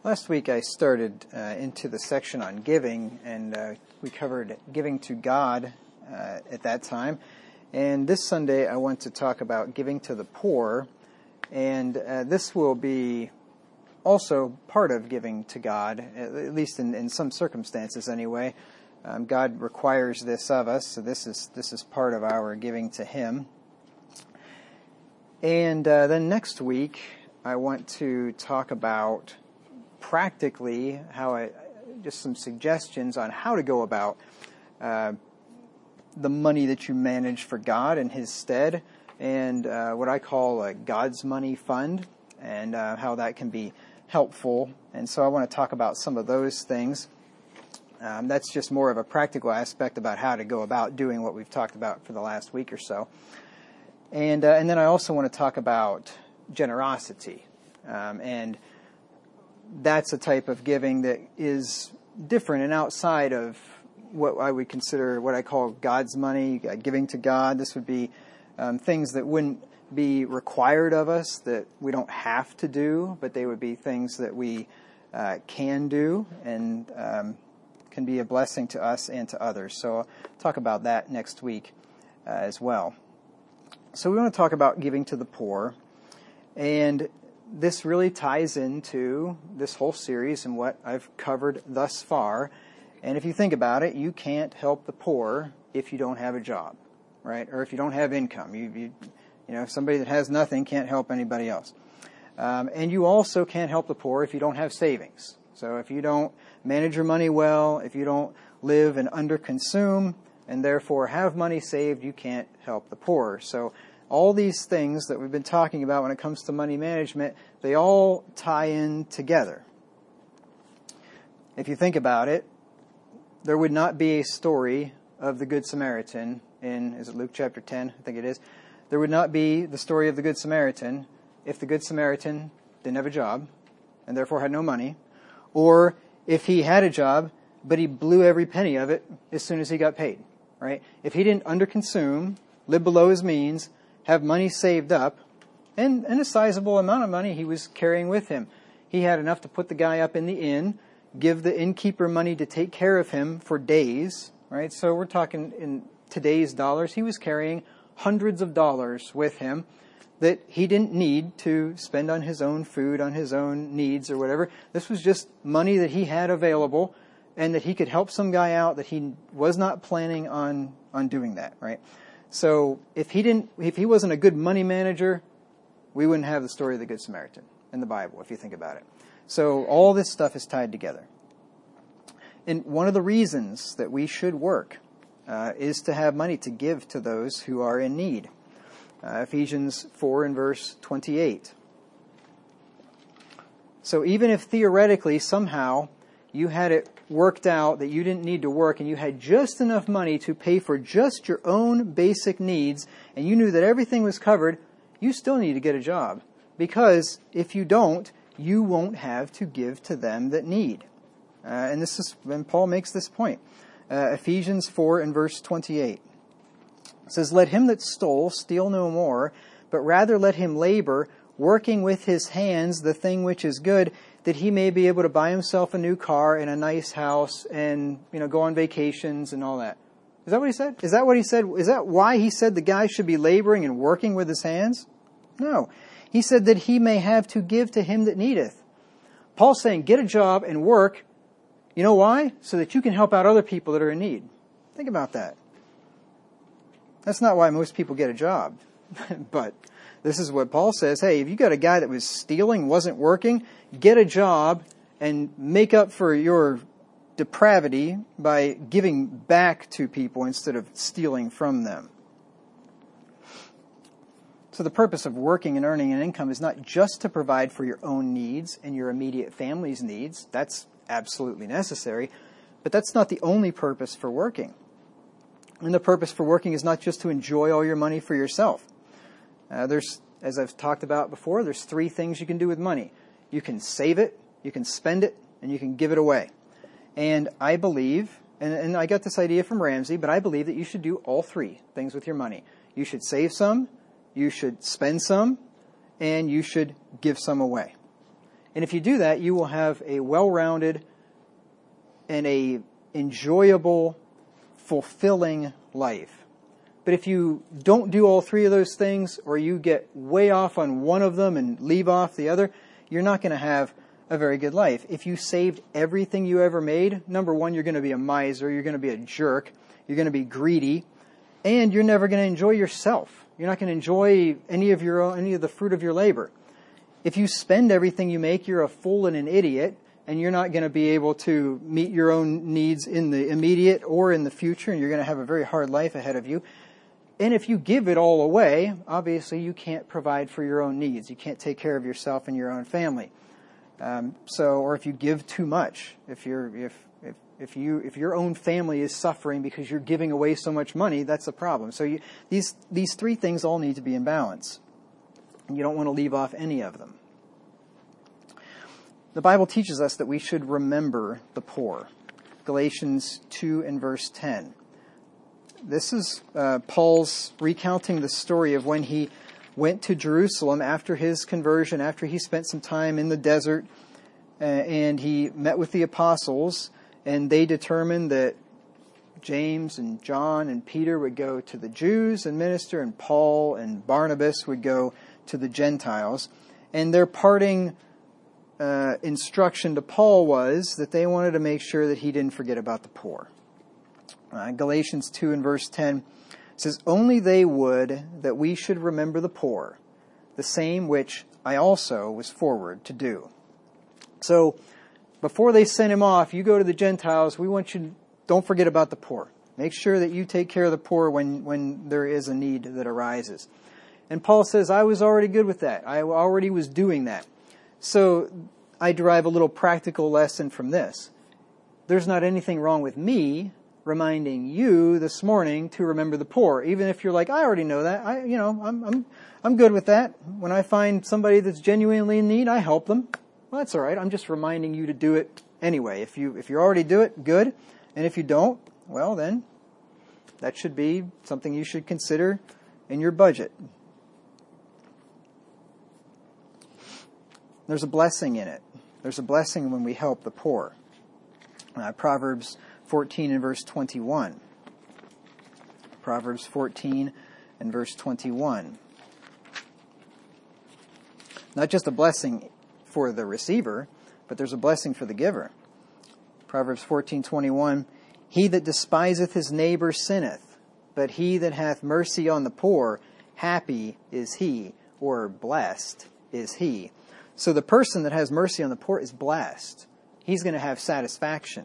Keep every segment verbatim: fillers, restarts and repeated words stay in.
Last week I started uh, into the section on giving, and uh, we covered giving to God uh, at that time. And this Sunday I want to talk about giving to the poor, and uh, this will be also part of giving to God, at least in, in some circumstances anyway. Um, God requires this of us, so this is this is part of our giving to Him. And uh, then next week I want to talk about practically how I, just some suggestions on how to go about uh, the money that you manage for God in His stead, and uh, what I call a God's money fund, and uh, how that can be helpful. And so I want to talk about some of those things. Um, that's just more of a practical aspect about how to go about doing what we've talked about for the last week or so. And uh, and then I also want to talk about generosity, um, and that's a type of giving that is different and outside of what I would consider what I call God's money, giving to God. This would be um, things that wouldn't be required of us, that we don't have to do, but they would be things that we uh, can do and um, can be a blessing to us and to others. So I'll talk about that next week uh, as well. So we want to talk about giving to the poor, and this really ties into this whole series and what I've covered thus far. And if you think about it, you can't help the poor if you don't have a job, right? Or if you don't have income. You, you, you know, somebody that has nothing can't help anybody else. Um, and you also can't help the poor if you don't have savings. So if you don't manage your money well, if you don't live and underconsume, and therefore have money saved, you can't help the poor. So all these things that we've been talking about when it comes to money management, they all tie in together. If you think about it, there would not be a story of the Good Samaritan in, is it Luke chapter ten? I think it is. There would not be the story of the Good Samaritan if the Good Samaritan didn't have a job and therefore had no money, or if he had a job but he blew every penny of it as soon as he got paid, right? If he didn't underconsume, live below his means, have money saved up, and, and a sizable amount of money he was carrying with him. He had enough to put the guy up in the inn, give the innkeeper money to take care of him for days, right? So we're talking in today's dollars. He was carrying hundreds of dollars with him that he didn't need to spend on his own food, on his own needs or whatever. This was just money that he had available and that he could help some guy out that he was not planning on, on doing that, right? So if he didn't, if he wasn't a good money manager, we wouldn't have the story of the Good Samaritan in the Bible, if you think about it. So all this stuff is tied together. And one of the reasons that we should work uh, is to have money to give to those who are in need. Uh, Ephesians four and verse twenty-eight. So even if theoretically somehow you had it worked out that you didn't need to work and you had just enough money to pay for just your own basic needs and you knew that everything was covered, you still need to get a job. Because if you don't, you won't have to give to them that need. Uh, and this is when Paul makes this point. Uh, Ephesians four and verse twenty-eight. It says, "Let him that stole steal no more, but rather let him labor, working with his hands the thing which is good, that he may be able to buy himself a new car and a nice house and, you know, go on vacations and all that." Is that what he said? Is that what he said? Is that why he said the guy should be laboring and working with his hands? No. He said that he may have to give to him that needeth. Paul's saying, get a job and work. You know why? So that you can help out other people that are in need. Think about that. That's not why most people get a job. But this is what Paul says. Hey, if you got a guy that was stealing, wasn't working, get a job and make up for your depravity by giving back to people instead of stealing from them. So the purpose of working and earning an income is not just to provide for your own needs and your immediate family's needs. That's absolutely necessary. But that's not the only purpose for working. And the purpose for working is not just to enjoy all your money for yourself. Uh, there's, as I've talked about before, there's three things you can do with money. You can save it, you can spend it, and you can give it away. And I believe, and, and I got this idea from Ramsey, but I believe that you should do all three things with your money. You should save some, you should spend some, and you should give some away. And if you do that, you will have a well-rounded and a enjoyable, fulfilling life. But if you don't do all three of those things, or you get way off on one of them and leave off the other, you're not going to have a very good life. If you saved everything you ever made, number one, you're going to be a miser, you're going to be a jerk, you're going to be greedy, and you're never going to enjoy yourself. You're not going to enjoy any of your own, any of the fruit of your labor. If you spend everything you make, you're a fool and an idiot, and you're not going to be able to meet your own needs in the immediate or in the future, and you're going to have a very hard life ahead of you. And if you give it all away, obviously you can't provide for your own needs. You can't take care of yourself and your own family. Um, so, or if you give too much, if you're, if, if, if you, if your own family is suffering because you're giving away so much money, that's a problem. So you, these, these three things all need to be in balance. And you don't want to leave off any of them. The Bible teaches us that we should remember the poor. Galatians two and verse ten. This is uh, Paul's recounting the story of when he went to Jerusalem after his conversion, after he spent some time in the desert, uh, and he met with the apostles, and they determined that James and John and Peter would go to the Jews and minister, and Paul and Barnabas would go to the Gentiles. And their parting uh, instruction to Paul was that they wanted to make sure that he didn't forget about the poor. Uh, Galatians two and verse ten says, "Only they would that we should remember the poor, the same which I also was forward to do." So, before they send him off, you go to the Gentiles, we want you to, don't forget about the poor. Make sure that you take care of the poor when, when there is a need that arises. And Paul says, I was already good with that. I already was doing that. So, I derive a little practical lesson from this. There's not anything wrong with me reminding you this morning to remember the poor, even if you're like, I already know that. I, you know, I'm, I'm, I'm good with that. When I find somebody that's genuinely in need, I help them. Well, that's all right. I'm just reminding you to do it anyway. If you, if you already do it, good. And if you don't, well, then that should be something you should consider in your budget. There's a blessing in it. There's a blessing when we help the poor. Uh, Proverbs fourteen and verse twenty-one. Proverbs fourteen and verse twenty-one. Not just a blessing for the receiver, but there's a blessing for the giver. Proverbs fourteen twenty-one. "He that despiseth his neighbor sinneth, but he that hath mercy on the poor, happy is he," or blessed is he. So the person that has mercy on the poor is blessed. He's going to have satisfaction.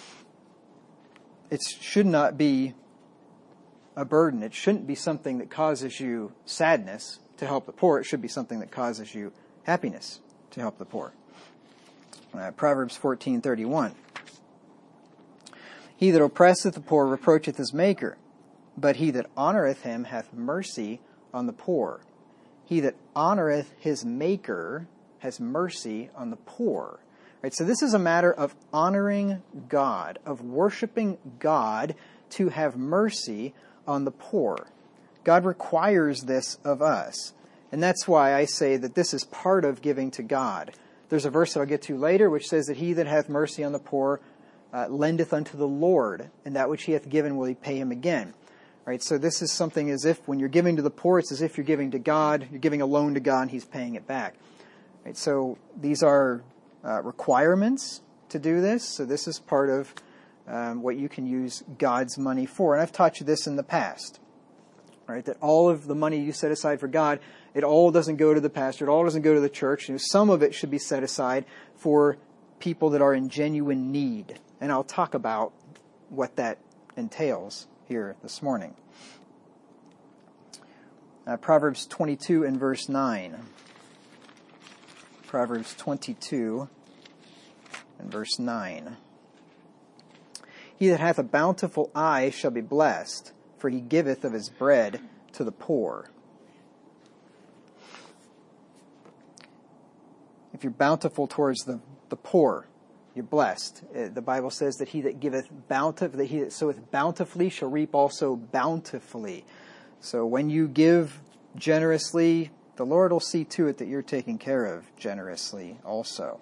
It should not be a burden. It shouldn't be something that causes you sadness to help the poor. It should be something that causes you happiness to help the poor. Uh, Proverbs fourteen thirty-one. "He that oppresseth the poor reproacheth his maker, but he that honoureth him hath mercy on the poor." He that honoureth his maker has mercy on the poor. Right, so this is a matter of honoring God, of worshiping God to have mercy on the poor. God requires this of us. And that's why I say that this is part of giving to God. There's a verse that I'll get to later which says that he that hath mercy on the poor uh, lendeth unto the Lord, and that which he hath given will he pay him again. Right, so this is something as if when you're giving to the poor, it's as if you're giving to God. You're giving a loan to God and he's paying it back. Right, so these are Uh, requirements to do this. So this is part of um, what you can use God's money for. And I've taught you this in the past, right? That all of the money you set aside for God, it all doesn't go to the pastor. It all doesn't go to the church. You know, some of it should be set aside for people that are in genuine need. And I'll talk about what that entails here this morning. Uh, Proverbs twenty-two and verse nine. Proverbs twenty-two and verse nine. "He that hath a bountiful eye shall be blessed, for he giveth of his bread to the poor." If you're bountiful towards the, the poor, you're blessed. The Bible says that he that giveth bountifully, that he that soweth bountifully shall reap also bountifully. So when you give generously, the Lord will see to it that you're taken care of generously also.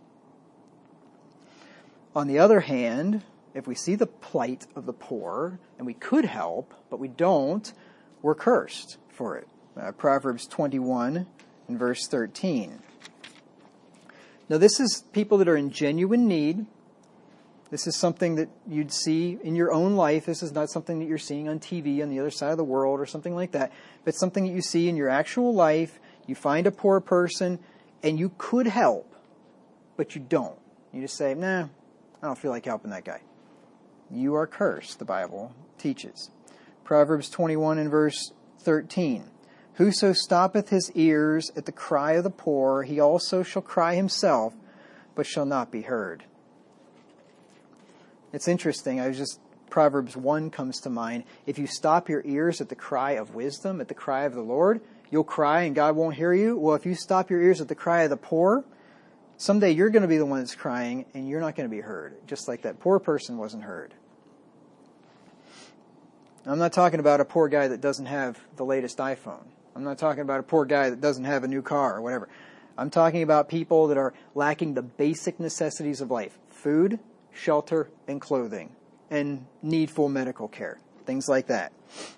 On the other hand, if we see the plight of the poor, and we could help, but we don't, we're cursed for it. Uh, Proverbs twenty-one and verse thirteen. Now this is people that are in genuine need. This is something that you'd see in your own life. This is not something that you're seeing on T V on the other side of the world or something like that. But something that you see in your actual life. You find a poor person and you could help, but you don't. You just say, nah, I don't feel like helping that guy. You are cursed, the Bible teaches. Proverbs twenty-one and verse thirteen. Whoso stoppeth his ears at the cry of the poor, he also shall cry himself, but shall not be heard. It's interesting. I was just, Proverbs one comes to mind. If you stop your ears at the cry of wisdom, at the cry of the Lord, you'll cry and God won't hear you. Well, if you stop your ears at the cry of the poor, someday you're going to be the one that's crying and you're not going to be heard, just like that poor person wasn't heard. I'm not talking about a poor guy that doesn't have the latest iPhone. I'm not talking about a poor guy that doesn't have a new car or whatever. I'm talking about people that are lacking the basic necessities of life. Food, shelter, and clothing, and needful medical care. Things like that.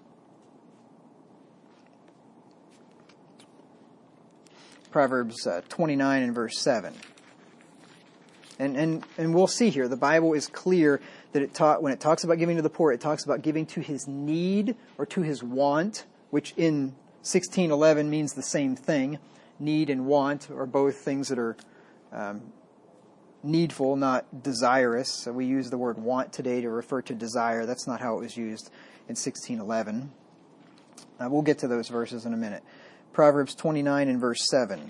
Proverbs uh, twenty-nine and verse seven. And, and, and we'll see here, the Bible is clear that it taught, when it talks about giving to the poor, it talks about giving to his need or to his want, which in sixteen eleven means the same thing. Need and want are both things that are um, needful, not desirous. So we use the word want today to refer to desire. That's not how it was used in sixteen eleven. Uh, we'll get to those verses in a minute. Proverbs twenty-nine and verse seven.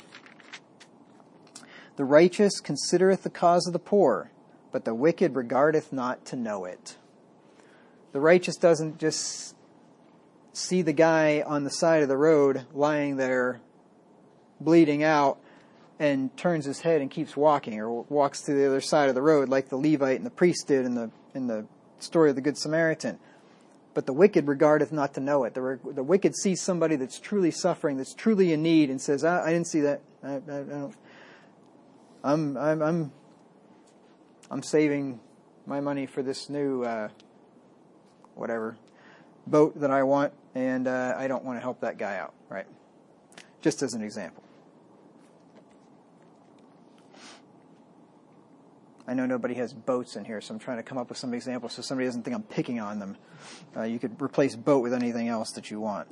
The righteous considereth the cause of the poor, but the wicked regardeth not to know it. The righteous doesn't just see the guy on the side of the road lying there bleeding out and turns his head and keeps walking, or walks to the other side of the road like the Levite and the priest did in the in the story of the Good Samaritan. But the wicked regardeth not to know it. The, the wicked sees somebody that's truly suffering, that's truly in need, and says, I, I didn't see that. I, I, I don't. I'm I'm I'm I'm saving my money for this new uh, whatever boat that I want, and uh, I don't want to help that guy out, right? Just as an example. I know nobody has boats in here, so I'm trying to come up with some examples so somebody doesn't think I'm picking on them. Uh, you could replace boat with anything else that you want.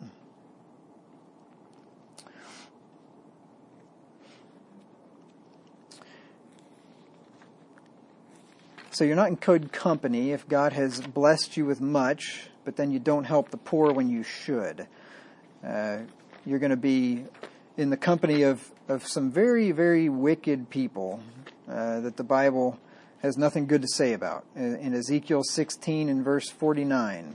So you're not in good company if God has blessed you with much, but then you don't help the poor when you should. Uh, you're going to be in the company of, of some very, very wicked people uh, that the Bible has nothing good to say about. In, in Ezekiel sixteen and verse forty-nine.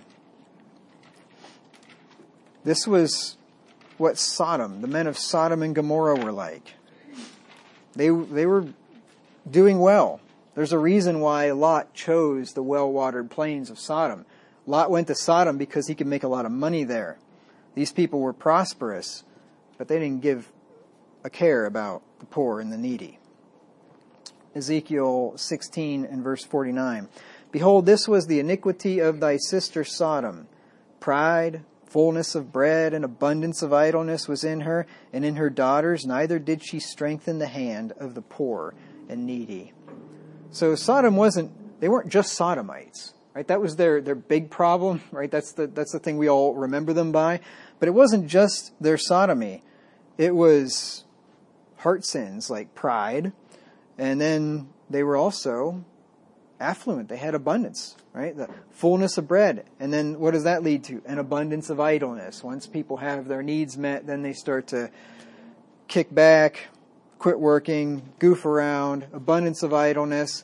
This was what Sodom, the men of Sodom and Gomorrah were like. They they were doing well. There's a reason why Lot chose the well-watered plains of Sodom. Lot went to Sodom because he could make a lot of money there. These people were prosperous, but they didn't give a care about the poor and the needy. Ezekiel sixteen and verse forty-nine. Behold, this was the iniquity of thy sister Sodom. Pride, fullness of bread, and abundance of idleness was in her, and in her daughters, neither did she strengthen the hand of the poor and needy. So Sodom wasn't, they weren't just Sodomites, right? That was their, their big problem, right? That's the, that's the thing we all remember them by. But it wasn't just their sodomy. It was heart sins like pride. And then they were also affluent. They had abundance, right? The fullness of bread. And then what does that lead to? An abundance of idleness. Once people have their needs met, then they start to kick back, quit working, goof around, abundance of idleness.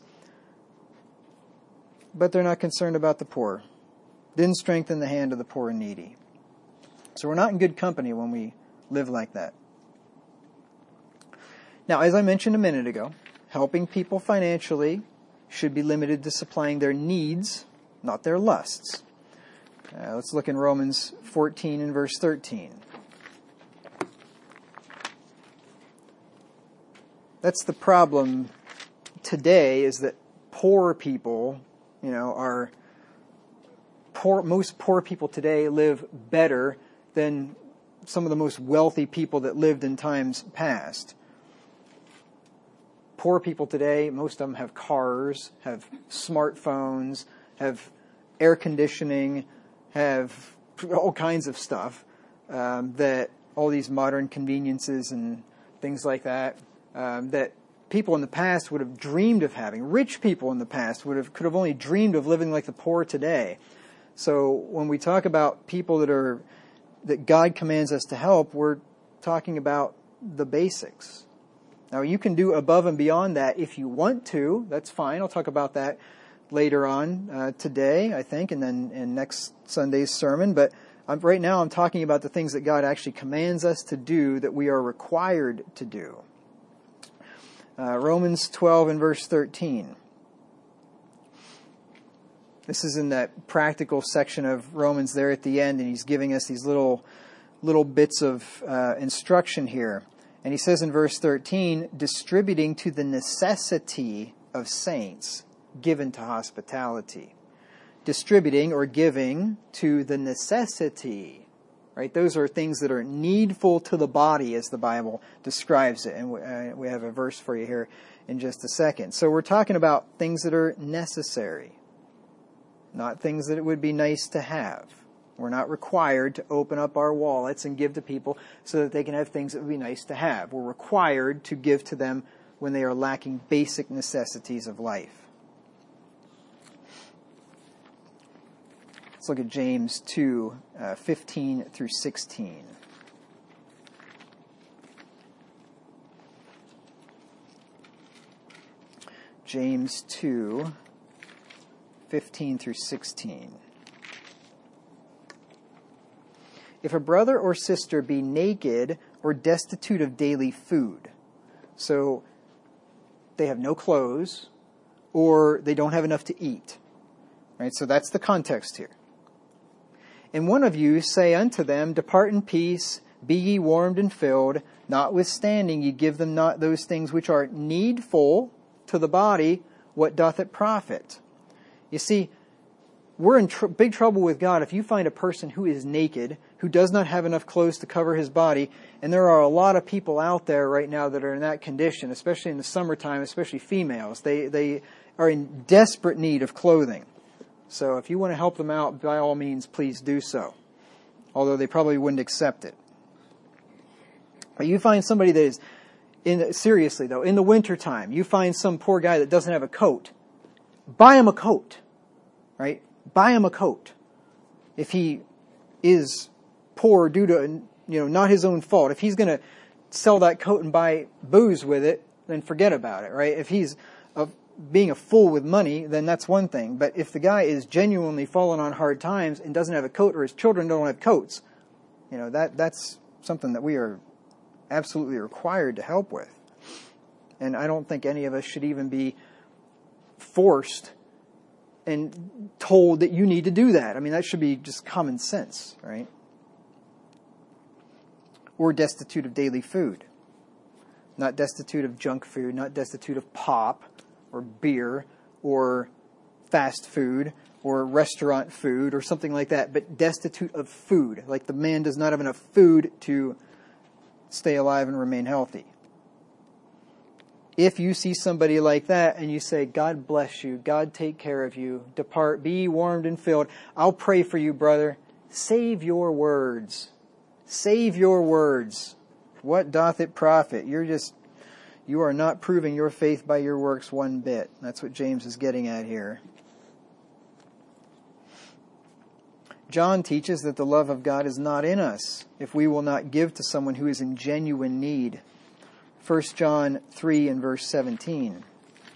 But they're not concerned about the poor. Didn't strengthen the hand of the poor and needy. So we're not in good company when we live like that. Now, as I mentioned a minute ago, helping people financially should be limited to supplying their needs, not their lusts. Uh, let's look in Romans fourteen and verse thirteen. that's the problem today, is that poor people, you know, are poor. Most poor people today live better than some of the most wealthy people that lived in times past. Poor people today, most of them have cars, have smartphones, have air conditioning, have all kinds of stuff, um, that all these modern conveniences and things like that, um, that people in the past would have dreamed of having. Rich people in the past would have could have only dreamed of living like the poor today. So when we talk about people that are that God commands us to help, we're talking about the basics. Now, you can do above and beyond that if you want to. That's fine. I'll talk about that later on uh, today, I think, and then in next Sunday's sermon. But I'm, right now I'm talking about the things that God actually commands us to do, that we are required to do. Uh, Romans twelve and verse thirteen. This is in that practical section of Romans there at the end, and he's giving us these little little bits of uh, instruction here. And he says in verse thirteen, distributing to the necessity of saints given to hospitality. Distributing or giving to the necessity, right? Those are things that are needful to the body, as the Bible describes it. And we, uh, we have a verse for you here in just a second. So we're talking about things that are necessary, not things that it would be nice to have. We're not required to open up our wallets and give to people so that they can have things that would be nice to have. We're required to give to them when they are lacking basic necessities of life. Let's look at James two, uh, fifteen through sixteen. James two, fifteen through sixteen. If a brother or sister be naked or destitute of daily food, so they have no clothes or they don't have enough to eat, right? So that's the context here. And one of you say unto them, depart in peace, be ye warmed and filled, notwithstanding ye give them not those things which are needful to the body, what doth it profit? You see, we're in tr- big trouble with God if you find a person who is naked, who does not have enough clothes to cover his body, and there are a lot of people out there right now that are in that condition, especially in the summertime, especially females. They they are in desperate need of clothing. So if you want to help them out, by all means, please do so. Although they probably wouldn't accept it. But you find somebody that is, in seriously though, in the wintertime, you find some poor guy that doesn't have a coat. Buy him a coat, right? Buy him a coat. If he is poor due to, you know, not his own fault. If he's going to sell that coat and buy booze with it, then forget about it, right? If he's a, being a fool with money, then that's one thing. But if the guy is genuinely falling on hard times and doesn't have a coat, or his children don't have coats, you know, that that's something that we are absolutely required to help with. And I don't think any of us should even be forced and told that you need to do that. I mean, that should be just common sense, right? Or destitute of daily food. Not destitute of junk food, not destitute of pop or beer or fast food or restaurant food or something like that, but destitute of food. Like the man does not have enough food to stay alive and remain healthy. If you see somebody like that and you say, God bless you, God take care of you, depart, be warmed and filled, I'll pray for you, brother. Save your words. Save your words. What doth it profit? You're just, you are not proving your faith by your works one bit. That's what James is getting at here. John teaches that the love of God is not in us if we will not give to someone who is in genuine need. First John three and verse seventeen.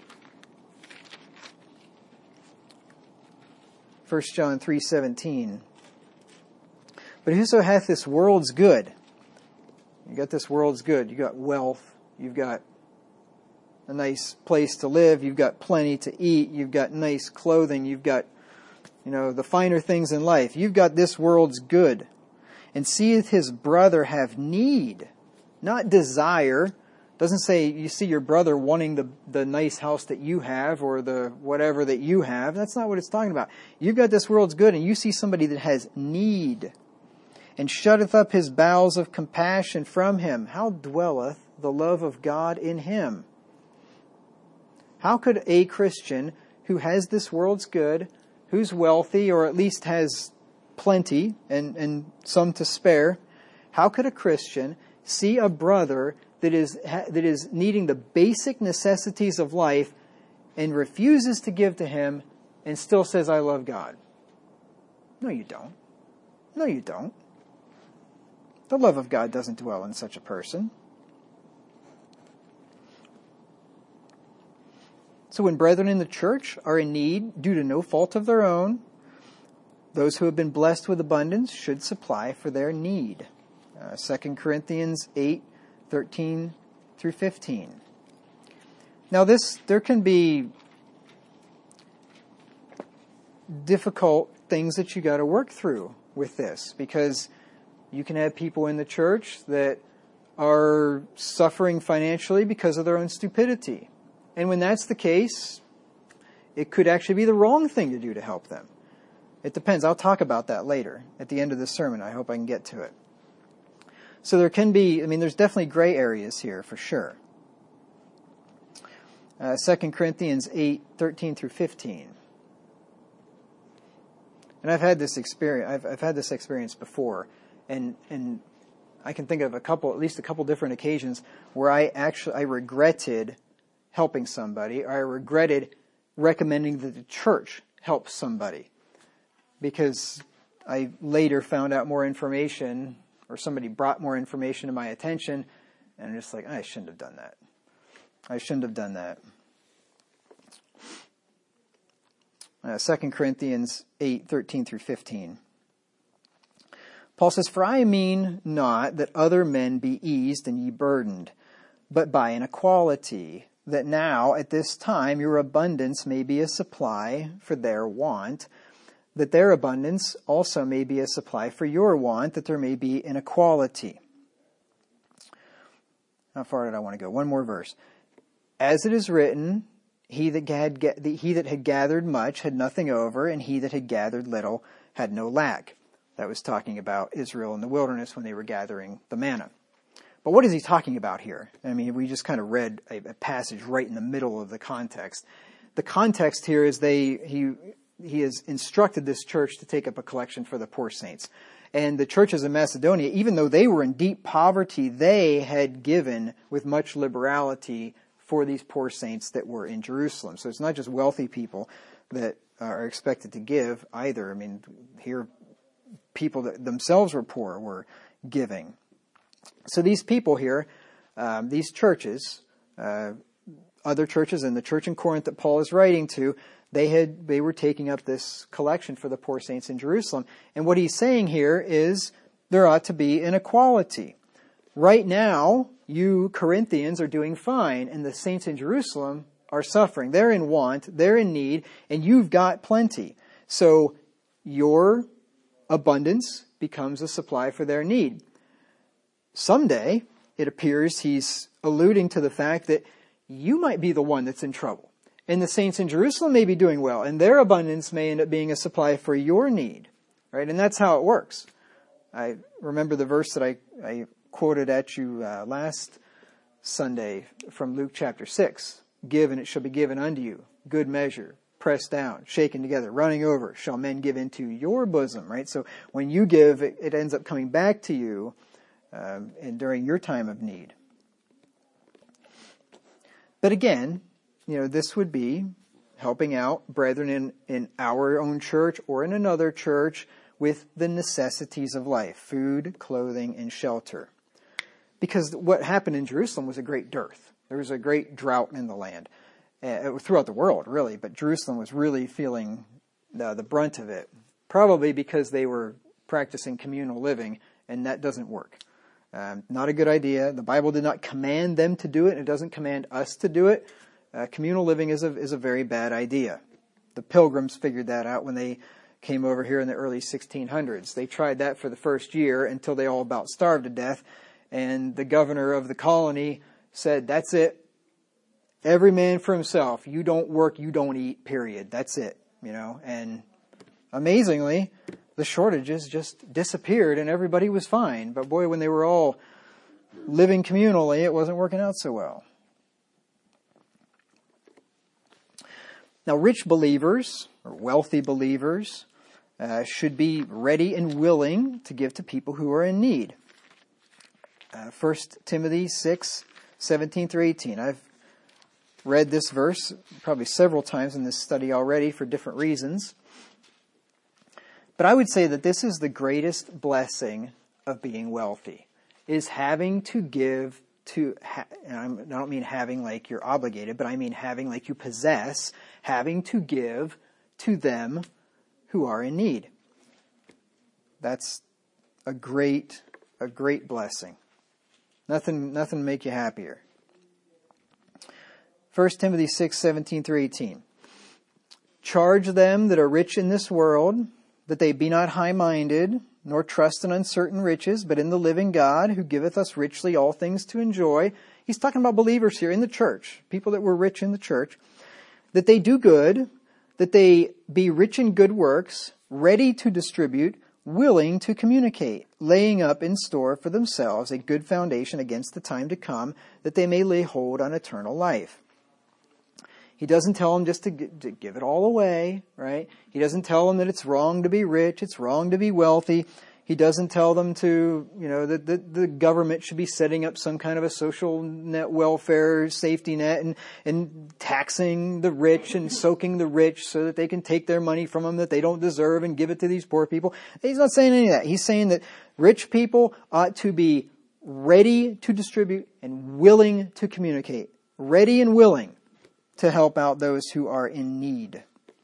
First John three seventeen. But whoso hath this world's good, you got this world's good, you got wealth, you've got a nice place to live, you've got plenty to eat, you've got nice clothing, you've got, you know, the finer things in life. You've got this world's good. And seeth his brother have need, not desire, Doesn't say you see your brother wanting the, the nice house that you have or the whatever that you have. That's not what it's talking about. You've got this world's good and you see somebody that has need, and shutteth up his bowels of compassion from him. How dwelleth the love of God in him? How could a Christian who has this world's good, who's wealthy or at least has plenty and, and some to spare, how could a Christian see a brother that is that is needing the basic necessities of life and refuses to give to him and still says, I love God? No, you don't. No, you don't. The love of God doesn't dwell in such a person. So when brethren in the church are in need due to no fault of their own, those who have been blessed with abundance should supply for their need. Uh, Second Corinthians eight, thirteen through fifteen. Now this, there can be difficult things that you got to work through with this, because you can have people in the church that are suffering financially because of their own stupidity. And when that's the case, it could actually be the wrong thing to do to help them. It depends. I'll talk about that later at the end of the sermon. I hope I can get to it. So there can be, I mean, there's definitely gray areas here for sure. Uh, Second Corinthians eight, thirteen through fifteen. And I've had this experience, I've, I've had this experience before. And, and I can think of a couple, at least a couple different occasions where I actually, I regretted helping somebody, or I regretted recommending that the church help somebody, because I later found out more information, or somebody brought more information to my attention, and I'm just like, I shouldn't have done that. I shouldn't have done that. Uh, Second Corinthians eight, thirteen through fifteen. Paul says, For I mean not that other men be eased and ye burdened, but by an equality, that now at this time your abundance may be a supply for their want, that their abundance also may be a supply for your want, that there may be an equality. How far did I want to go? One more verse. As it is written, he that had, he that had gathered much had nothing over, and he that had gathered little had no lack. That was talking about Israel in the wilderness when they were gathering the manna. But what is he talking about here? I mean, we just kind of read a, a passage right in the middle of the context. The context here is they he he has instructed this church to take up a collection for the poor saints. And the churches in Macedonia, even though they were in deep poverty, they had given with much liberality for these poor saints that were in Jerusalem. So it's not just wealthy people that are expected to give either. I mean, here people that themselves were poor were giving. So these people here, um, these churches, uh, other churches, and the church in Corinth that Paul is writing to, they had they were taking up this collection for the poor saints in Jerusalem. And what he's saying here is there ought to be an equality. Right now, you Corinthians are doing fine, and the saints in Jerusalem are suffering. They're in want, they're in need, and you've got plenty. So your abundance becomes a supply for their need. Someday, it appears he's alluding to the fact that you might be the one that's in trouble. And the saints in Jerusalem may be doing well, and their abundance may end up being a supply for your need. Right? And that's how it works. I remember the verse that I, I quoted at you uh, last Sunday from Luke chapter six. Give, and it shall be given unto you. Good measure, pressed down, shaken together, running over, shall men give into your bosom. Right? So when you give, it, it ends up coming back to you um, and during your time of need. But again, you know, this would be helping out brethren in, in our own church or in another church with the necessities of life, food, clothing, and shelter. Because what happened in Jerusalem was a great dearth. There was a great drought in the land, uh, throughout the world, really. But Jerusalem was really feeling the, the brunt of it, probably because they were practicing communal living, and that doesn't work. Um, not a good idea. The Bible did not command them to do it, and it doesn't command us to do it. Uh, communal living is a, is a very bad idea. The Pilgrims figured that out when they came over here in the early sixteen hundreds. They tried that for the first year until they all about starved to death. And the governor of the colony said, that's it. Every man for himself. You don't work, you don't eat, period. That's it. You know, and amazingly, the shortages just disappeared and everybody was fine. But boy, when they were all living communally, it wasn't working out so well. Now, rich believers, or wealthy believers, uh, should be ready and willing to give to people who are in need. Uh, First Timothy six, seventeen through eighteen. I've read this verse probably several times in this study already for different reasons. But I would say that this is the greatest blessing of being wealthy, is having to give to, and I don't mean having like you're obligated, but I mean having like you possess, having to give to them who are in need. That's a great, a great blessing. Nothing, nothing make you happier. First Timothy six, seventeen through eighteen. Charge them that are rich in this world, that they be not high-minded, nor trust in uncertain riches, but in the living God, who giveth us richly all things to enjoy. He's talking about believers here in the church, people that were rich in the church. That they do good, that they be rich in good works, ready to distribute, willing to communicate, laying up in store for themselves a good foundation against the time to come, that they may lay hold on eternal life. He doesn't tell them just to, to give it all away, right? He doesn't tell them that it's wrong to be rich, it's wrong to be wealthy. He doesn't tell them to, you know, that the, the government should be setting up some kind of a social net welfare safety net and, and taxing the rich and soaking the rich so that they can take their money from them that they don't deserve and give it to these poor people. He's not saying any of that. He's saying that rich people ought to be ready to distribute and willing to communicate. Ready and willing to help out those who are in need.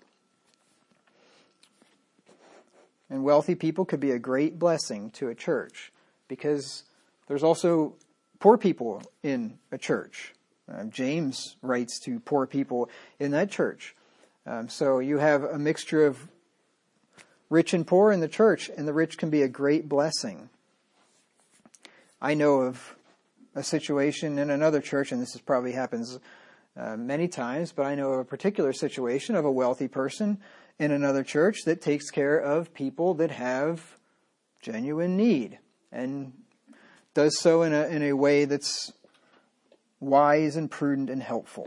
And wealthy people could be a great blessing to a church because there's also poor people in a church. Uh, James writes to poor people in that church. Um, so you have a mixture of rich and poor in the church, and the rich can be a great blessing. I know of a situation in another church, and this is probably happens Uh, many times, but I know of a particular situation of a wealthy person in another church that takes care of people that have genuine need and does so in a, in a way that's wise and prudent and helpful.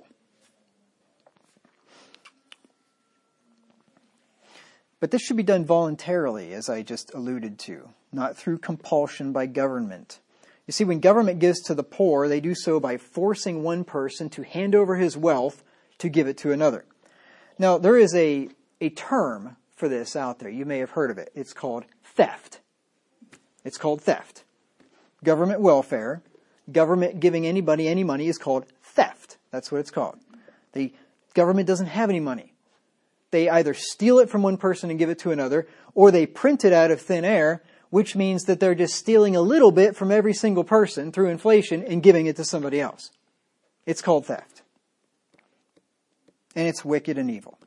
But this should be done voluntarily, as I just alluded to, not through compulsion by government. You see, when government gives to the poor, they do so by forcing one person to hand over his wealth to give it to another. Now, there is a, a term for this out there. You may have heard of it. It's called theft. It's called theft. Government welfare, government giving anybody any money is called theft. That's what it's called. The government doesn't have any money. They either steal it from one person and give it to another, or they print it out of thin air, which means that they're just stealing a little bit from every single person through inflation and giving it to somebody else. It's called theft. And it's wicked and evil.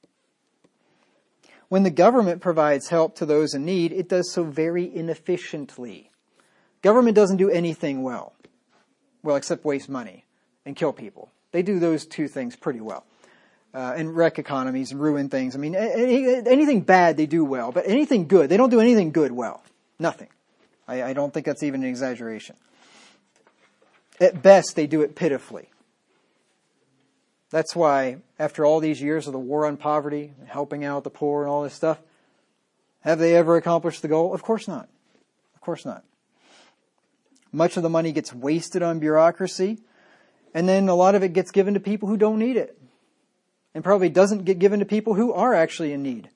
When the government provides help to those in need, it does so very inefficiently. Government doesn't do anything well. Well, except waste money and kill people. They do those two things pretty well. Uh, and wreck economies and ruin things. I mean, any, anything bad they do well, but anything good, they don't do anything good well. Nothing. I, I don't think that's even an exaggeration. At best, they do it pitifully. That's why, after all these years of the war on poverty, helping out the poor and all this stuff, have they ever accomplished the goal? Of course not. Of course not. Much of the money gets wasted on bureaucracy, and then a lot of it gets given to people who don't need it. And probably doesn't get given to people who are actually in need.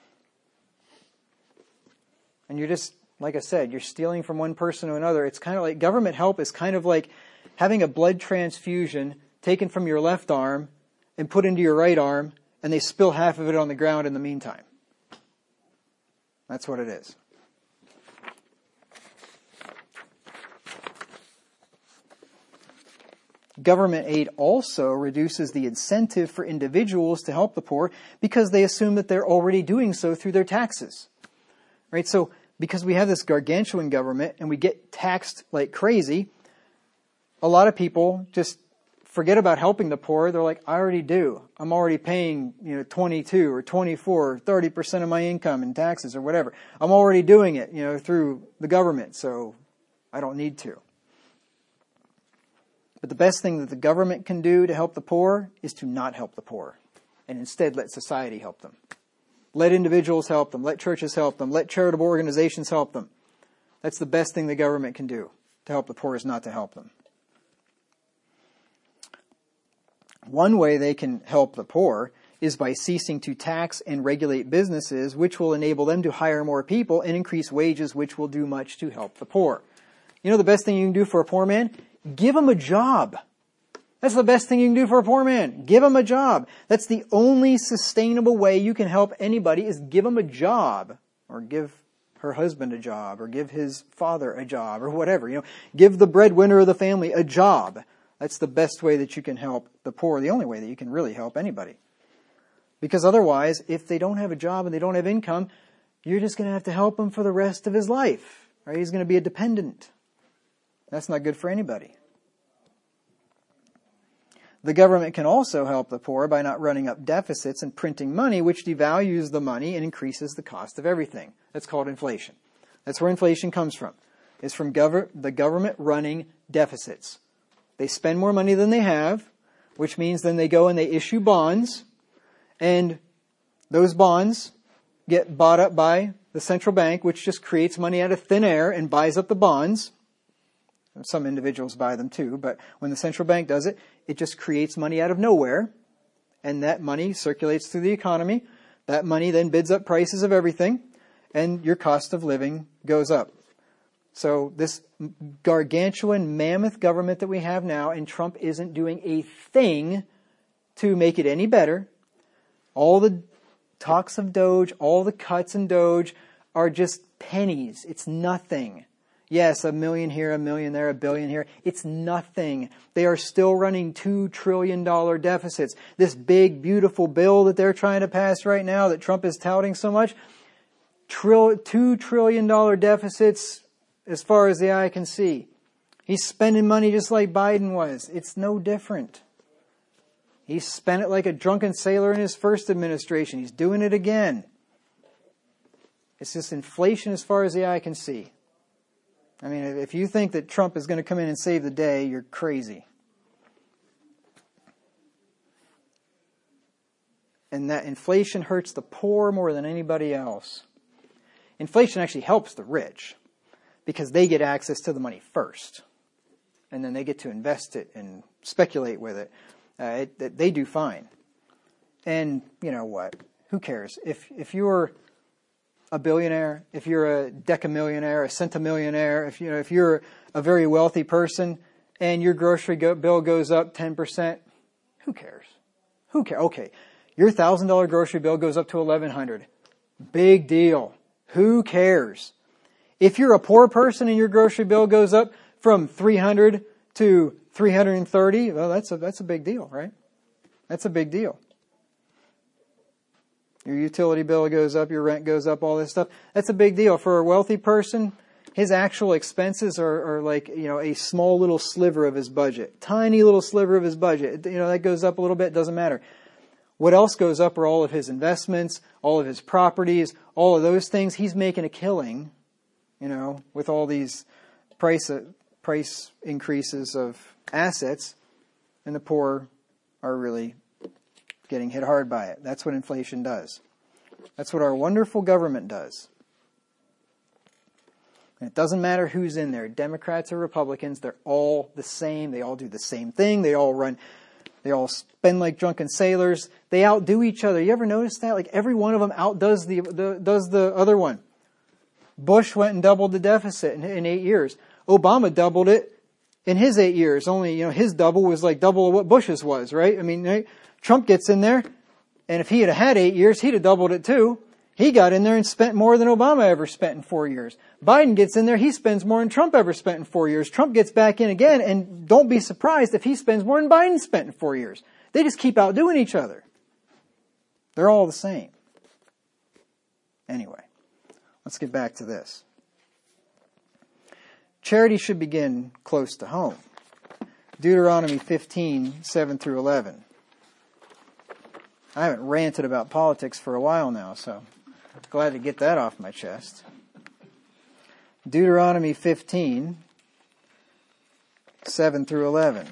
And you're just, like I said, you're stealing from one person to another. It's kind of like, government help is kind of like having a blood transfusion taken from your left arm and put into your right arm, and they spill half of it on the ground in the meantime. That's what it is. Government aid also reduces the incentive for individuals to help the poor because they assume that they're already doing so through their taxes. Right? So because we have this gargantuan government and we get taxed like crazy, a lot of people just forget about helping the poor. They're like, I already do. I'm already paying, you know, twenty-two or twenty-four or thirty percent of my income in taxes or whatever. I'm already doing it, you know, through the government, so I don't need to. But the best thing that the government can do to help the poor is to not help the poor, and instead let society help them. Let individuals help them. Let churches help them. Let charitable organizations help them. That's the best thing the government can do to help the poor, is not to help them. One way they can help the poor is by ceasing to tax and regulate businesses, which will enable them to hire more people and increase wages, which will do much to help the poor. You know the best thing you can do for a poor man? Give him a job. That's the best thing you can do for a poor man. Give him a job. That's the only sustainable way you can help anybody, is give him a job, or give her husband a job, or give his father a job, or whatever. You know, give the breadwinner of the family a job. That's the best way that you can help the poor, the only way that you can really help anybody. Because otherwise, if they don't have a job and they don't have income, you're just going to have to help him for the rest of his life. Right? He's going to be a dependent. That's not good for anybody. The government can also help the poor by not running up deficits and printing money, which devalues the money and increases the cost of everything. That's called inflation. That's where inflation comes from. It's from gov- the government running deficits. They spend more money than they have, which means then they go and they issue bonds, and those bonds get bought up by the central bank, which just creates money out of thin air and buys up the bonds. Some individuals buy them too, but when the central bank does it, it just creates money out of nowhere, and that money circulates through the economy. That money then bids up prices of everything, and your cost of living goes up. So this gargantuan mammoth government that we have now, and Trump isn't doing a thing to make it any better. All the talks of Doge, all the cuts in Doge are just pennies. It's nothing. Yes, a million here, a million there, a billion here. It's nothing. They are still running two trillion dollars deficits. This big, beautiful bill that they're trying to pass right now that Trump is touting so much, trill, two trillion dollars deficits as far as the eye can see. He's spending money just like Biden was. It's no different. He spent it like a drunken sailor in his first administration. He's doing it again. It's just inflation as far as the eye can see. I mean, if you think that Trump is going to come in and save the day, you're crazy. And that inflation hurts the poor more than anybody else. Inflation actually helps the rich because they get access to the money first. And then they get to invest it and speculate with it. Uh, it, it they do fine. And you know what? Who cares? If if you're a billionaire, if you're a decamillionaire, a centimillionaire, if you know if you're a very wealthy person and your grocery go- bill goes up ten percent, who cares? Who cares? Okay, your one thousand dollars grocery bill goes up to eleven hundred dollars. Big deal. Who cares? If you're a poor person and your grocery bill goes up from three hundred dollars to three hundred thirty dollars, well, that's a that's a big deal, right? That's a big deal. Your utility bill goes up, your rent goes up, all this stuff. That's a big deal. For a wealthy person, his actual expenses are, are like, you know, a small little sliver of his budget. Tiny little sliver of his budget. You know, that goes up a little bit, doesn't matter. What else goes up are all of his investments, all of his properties, all of those things. He's making a killing, you know, with all these price uh, price increases of assets, and the poor are really getting hit hard by it. That's what inflation does. That's what our wonderful government does. And it doesn't matter who's in there, Democrats or Republicans, they're all the same. They all do the same thing. They all run, they all spend like drunken sailors. They outdo each other. You ever notice that? Like every one of them outdoes the, the does the other one. Bush went and doubled the deficit in, in eight years. Obama doubled it in his eight years. Only, you know, his double was like double of what Bush's was, right? I mean, right? Trump gets in there, and if he had had eight years, he'd have doubled it too. He got in there and spent more than Obama ever spent in four years. Biden gets in there, he spends more than Trump ever spent in four years. Trump gets back in again, and don't be surprised if he spends more than Biden spent in four years. They just keep outdoing each other. They're all the same. Anyway, let's get back to this. Charity should begin close to home. Deuteronomy fifteen, seven through eleven. I haven't ranted about politics for a while now, so glad to get that off my chest. Deuteronomy fifteen, seven through eleven.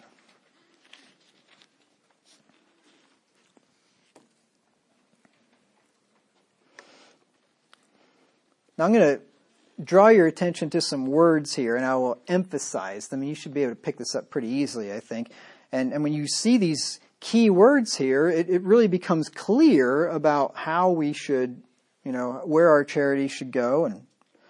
Now I'm going to draw your attention to some words here, and I will emphasize them. You should be able to pick this up pretty easily, I think. And, and when you see these key words here, it, it really becomes clear about how we should, you know, where our charity should go and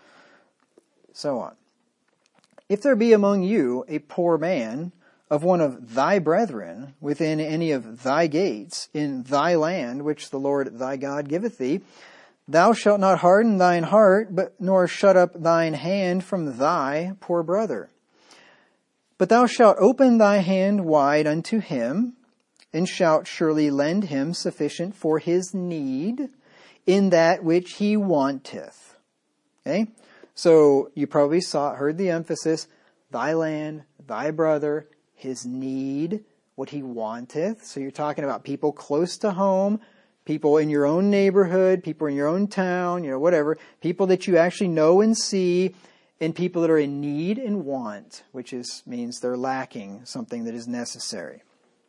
so on. If there be among you a poor man of one of thy brethren within any of thy gates in thy land, which the Lord thy God giveth thee, thou shalt not harden thine heart, but nor shut up thine hand from thy poor brother. But thou shalt open thy hand wide unto him, and shalt surely lend him sufficient for his need in that which he wanteth. Okay? So you probably saw, heard the emphasis, thy land, thy brother, his need, what he wanteth. So you're talking about people close to home, people in your own neighborhood, people in your own town, you know, whatever, people that you actually know and see, and people that are in need and want, which is means they're lacking something that is necessary.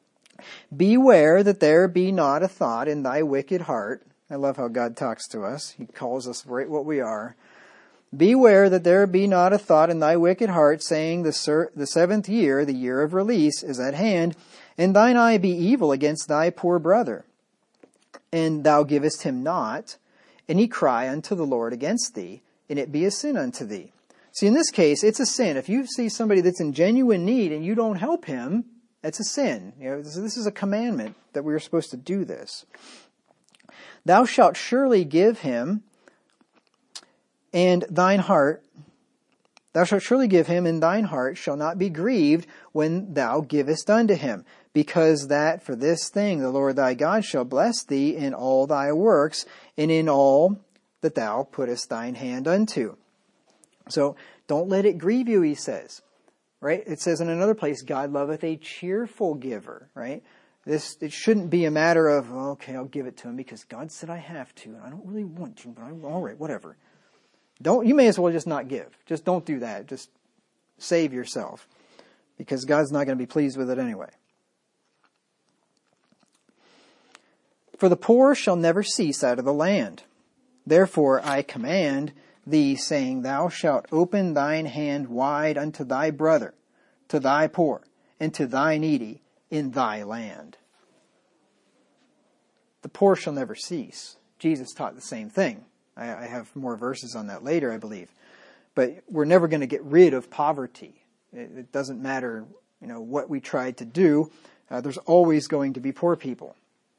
Beware that there be not a thought in thy wicked heart. I love how God talks to us. He calls us right what we are. Beware that there be not a thought in thy wicked heart, saying, the, ser- the seventh year, the year of release, is at hand, and thine eye be evil against thy poor brother. And thou givest him not, and he cry unto the Lord against thee, and it be a sin unto thee. See, in this case, it's a sin. If you see somebody that's in genuine need and you don't help him, that's a sin. You know, this, this is a commandment that we are supposed to do this. Thou shalt surely give him, and thine heart, thou shalt surely give him, and thine heart shall not be grieved when thou givest unto him. Because that for this thing the Lord thy God shall bless thee in all thy works, and in all that thou puttest thine hand unto. So don't let it grieve you, he says. Right? It says in another place, God loveth a cheerful giver. Right? This it shouldn't be a matter of, oh, okay, I'll give it to him because God said I have to, and I don't really want to, but I'm all right, whatever. Don't you may as well just not give. Just don't do that. Just save yourself, because God's not going to be pleased with it anyway. For the poor shall never cease out of the land. Therefore I command thee, saying, thou shalt open thine hand wide unto thy brother, to thy poor, and to thy needy in thy land. The poor shall never cease. Jesus taught the same thing. I, I have more verses on that later, I believe. But we're never going to get rid of poverty. It, it doesn't matter, you know, what we try to do. Uh, there's always going to be poor people.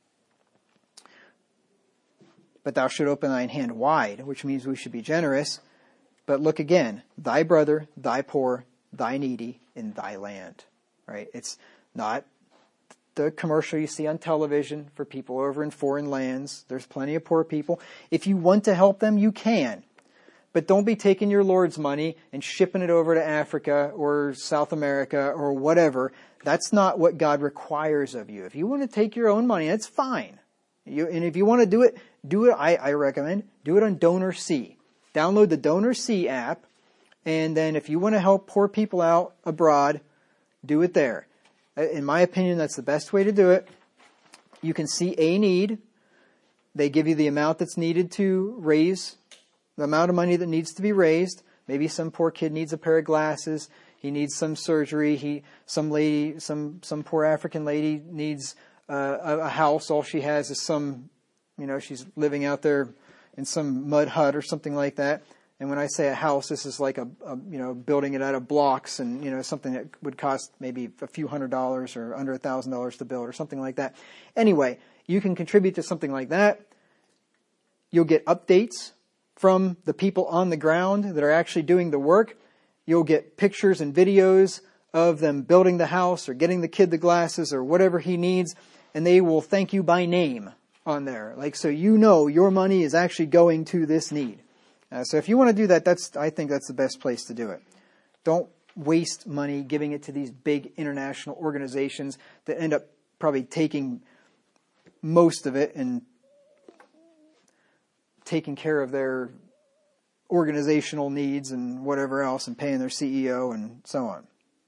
But thou should open thine hand wide, which means we should be generous. But look again, thy brother, thy poor, thy needy in thy land. Right? It's not the commercial you see on television for people over in foreign lands. There's plenty of poor people. If you want to help them, you can. But don't be taking your Lord's money and shipping it over to Africa or South America or whatever. That's not what God requires of you. If you want to take your own money, that's fine. You, and if you want to do it, do it, I, I recommend, do it on DonorSee. Download the DonorSee app, and then if you want to help poor people out abroad, do it there. In my opinion, that's the best way to do it. You can see a need. They give you the amount that's needed to raise, the amount of money that needs to be raised. Maybe some poor kid needs a pair of glasses. He needs some surgery. He, some lady, some, some poor African lady needs uh, a, a house. All she has is some, you know, she's living out there in some mud hut or something like that. And when I say a house, this is like a, a you know, building it out of blocks and, you know, something that would cost maybe a few hundred dollars or under a thousand dollars to build or something like that. Anyway, you can contribute to something like that. You'll get updates from the people on the ground that are actually doing the work. You'll get pictures and videos of them building the house or getting the kid the glasses or whatever he needs. And they will thank you by name on there. Like, so you know your money is actually going to this need. Uh, so if you want to do that, that's I think that's the best place to do it. Don't waste money giving it to these big international organizations that end up probably taking most of it and taking care of their organizational needs and whatever else and paying their C E O and so on.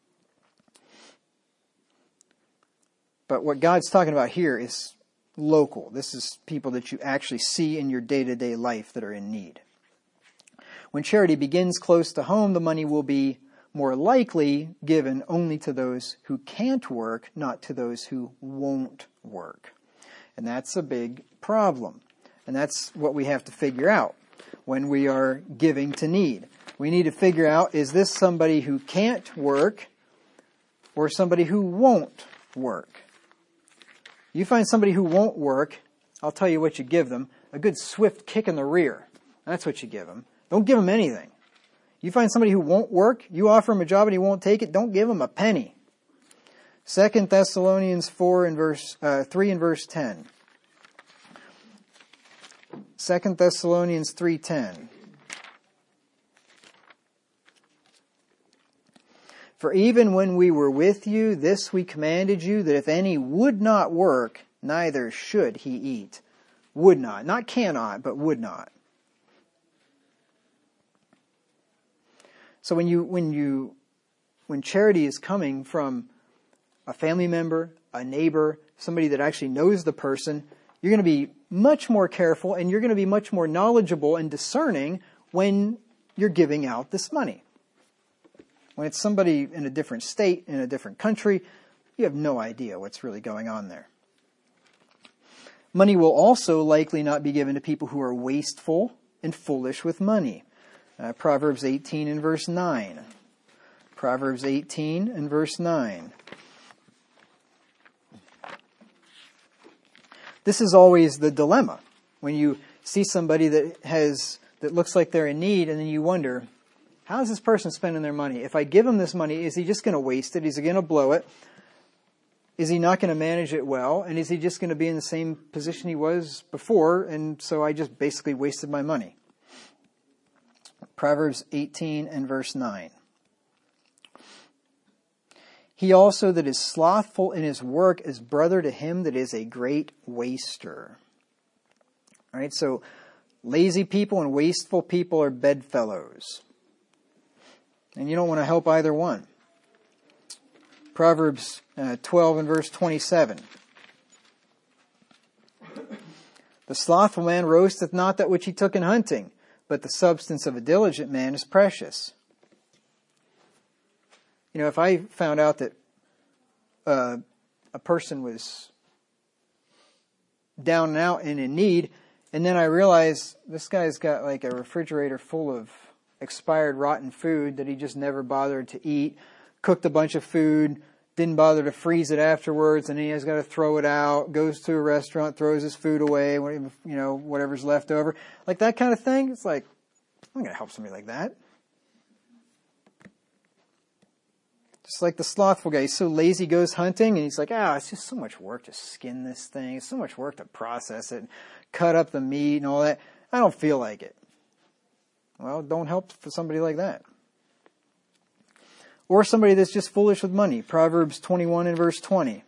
But what God's talking about here is local. This is people that you actually see in your day-to-day life that are in need. When charity begins close to home, the money will be more likely given only to those who can't work, not to those who won't work. And that's a big problem. And that's what we have to figure out when we are giving to need. We need to figure out, is this somebody who can't work or somebody who won't work? You find somebody who won't work, I'll tell you what you give them. A good swift kick in the rear. That's what you give them. Don't give them anything. You find somebody who won't work, you offer him a job and he won't take it, don't give him a penny. Second Thessalonians four and verse uh, three and verse ten. Second Thessalonians three ten. For even when we were with you, this we commanded you, that if any would not work, neither should he eat. Would not. Not cannot, but would not. So when you, when you, when charity is coming from a family member, a neighbor, somebody that actually knows the person, you're going to be much more careful and you're going to be much more knowledgeable and discerning when you're giving out this money. When it's somebody in a different state, in a different country, you have no idea what's really going on there. Money will also likely not be given to people who are wasteful and foolish with money. Uh, Proverbs eighteen and verse nine. Proverbs eighteen and verse nine. This is always the dilemma. When you see somebody that has, that looks like they're in need, and then you wonder, how is this person spending their money? If I give him this money, is he just going to waste it? Is he going to blow it? Is he not going to manage it well? And is he just going to be in the same position he was before? And so I just basically wasted my money. Proverbs eighteen and verse nine. He also that is slothful in his work is brother to him that is a great waster. All right, so lazy people and wasteful people are bedfellows. And you don't want to help either one. Proverbs uh, twelve and verse twenty-seven. The slothful man roasteth not that which he took in hunting, but the substance of a diligent man is precious. You know, if I found out that uh, a person was down and out and in need, and then I realized this guy's got like a refrigerator full of expired rotten food that he just never bothered to eat, cooked a bunch of food, didn't bother to freeze it afterwards, and then he has got to throw it out, goes to a restaurant, throws his food away, you know, whatever's left over. Like that kind of thing. It's like, I'm going to help somebody like that. Just like the slothful guy. He's so lazy, goes hunting, and he's like, ah, it's just so much work to skin this thing. It's so much work to process it, cut up the meat and all that. I don't feel like it. Well, don't help for somebody like that. Or somebody that's just foolish with money. Proverbs twenty-one and verse twenty.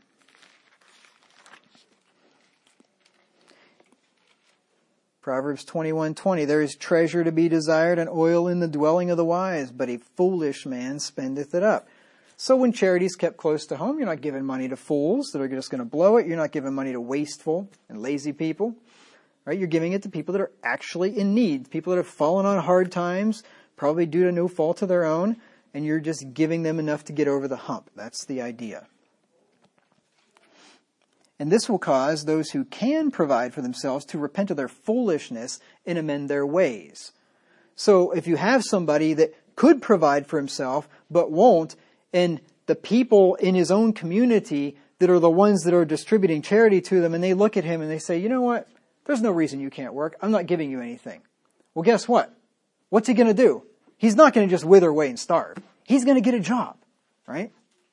Proverbs twenty-one twenty. There is treasure to be desired and oil in the dwelling of the wise, but a foolish man spendeth it up. So when charity is kept close to home, you're not giving money to fools that are just going to blow it. You're not giving money to wasteful and lazy people. Right? You're giving it to people that are actually in need. People that have fallen on hard times, probably due to no fault of their own, and you're just giving them enough to get over the hump. That's the idea. And this will cause those who can provide for themselves to repent of their foolishness and amend their ways. So if you have somebody that could provide for himself but won't, and the people in his own community that are the ones that are distributing charity to them, and they look at him and they say, you know what? There's no reason you can't work. I'm not giving you anything. Well, guess what? What's he going to do? He's not going to just wither away and starve. He's going to get a job, right?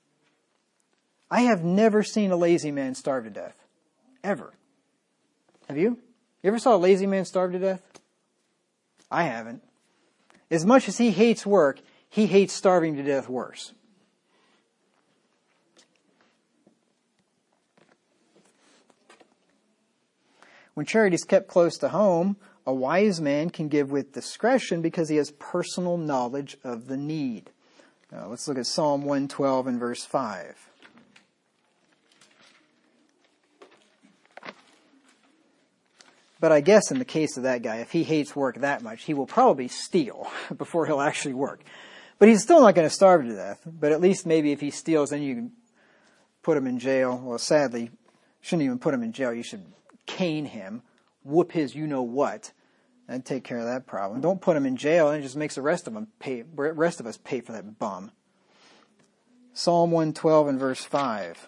I have never seen a lazy man starve to death. Ever. Have you? You ever saw a lazy man starve to death? I haven't. As much as he hates work, he hates starving to death worse. When charity is kept close to home, a wise man can give with discretion because he has personal knowledge of the need. Now, let's look at Psalm one twelve and verse five. But I guess in the case of that guy, if he hates work that much, he will probably steal before he'll actually work. But he's still not going to starve to death. But at least maybe if he steals, then you can put him in jail. Well, sadly, shouldn't even put him in jail. You should cane him, whoop his you-know-what, and take care of that problem. Don't put him in jail, and it just makes the rest of them pay, rest of us pay for that bum. Psalm one twelve and verse five.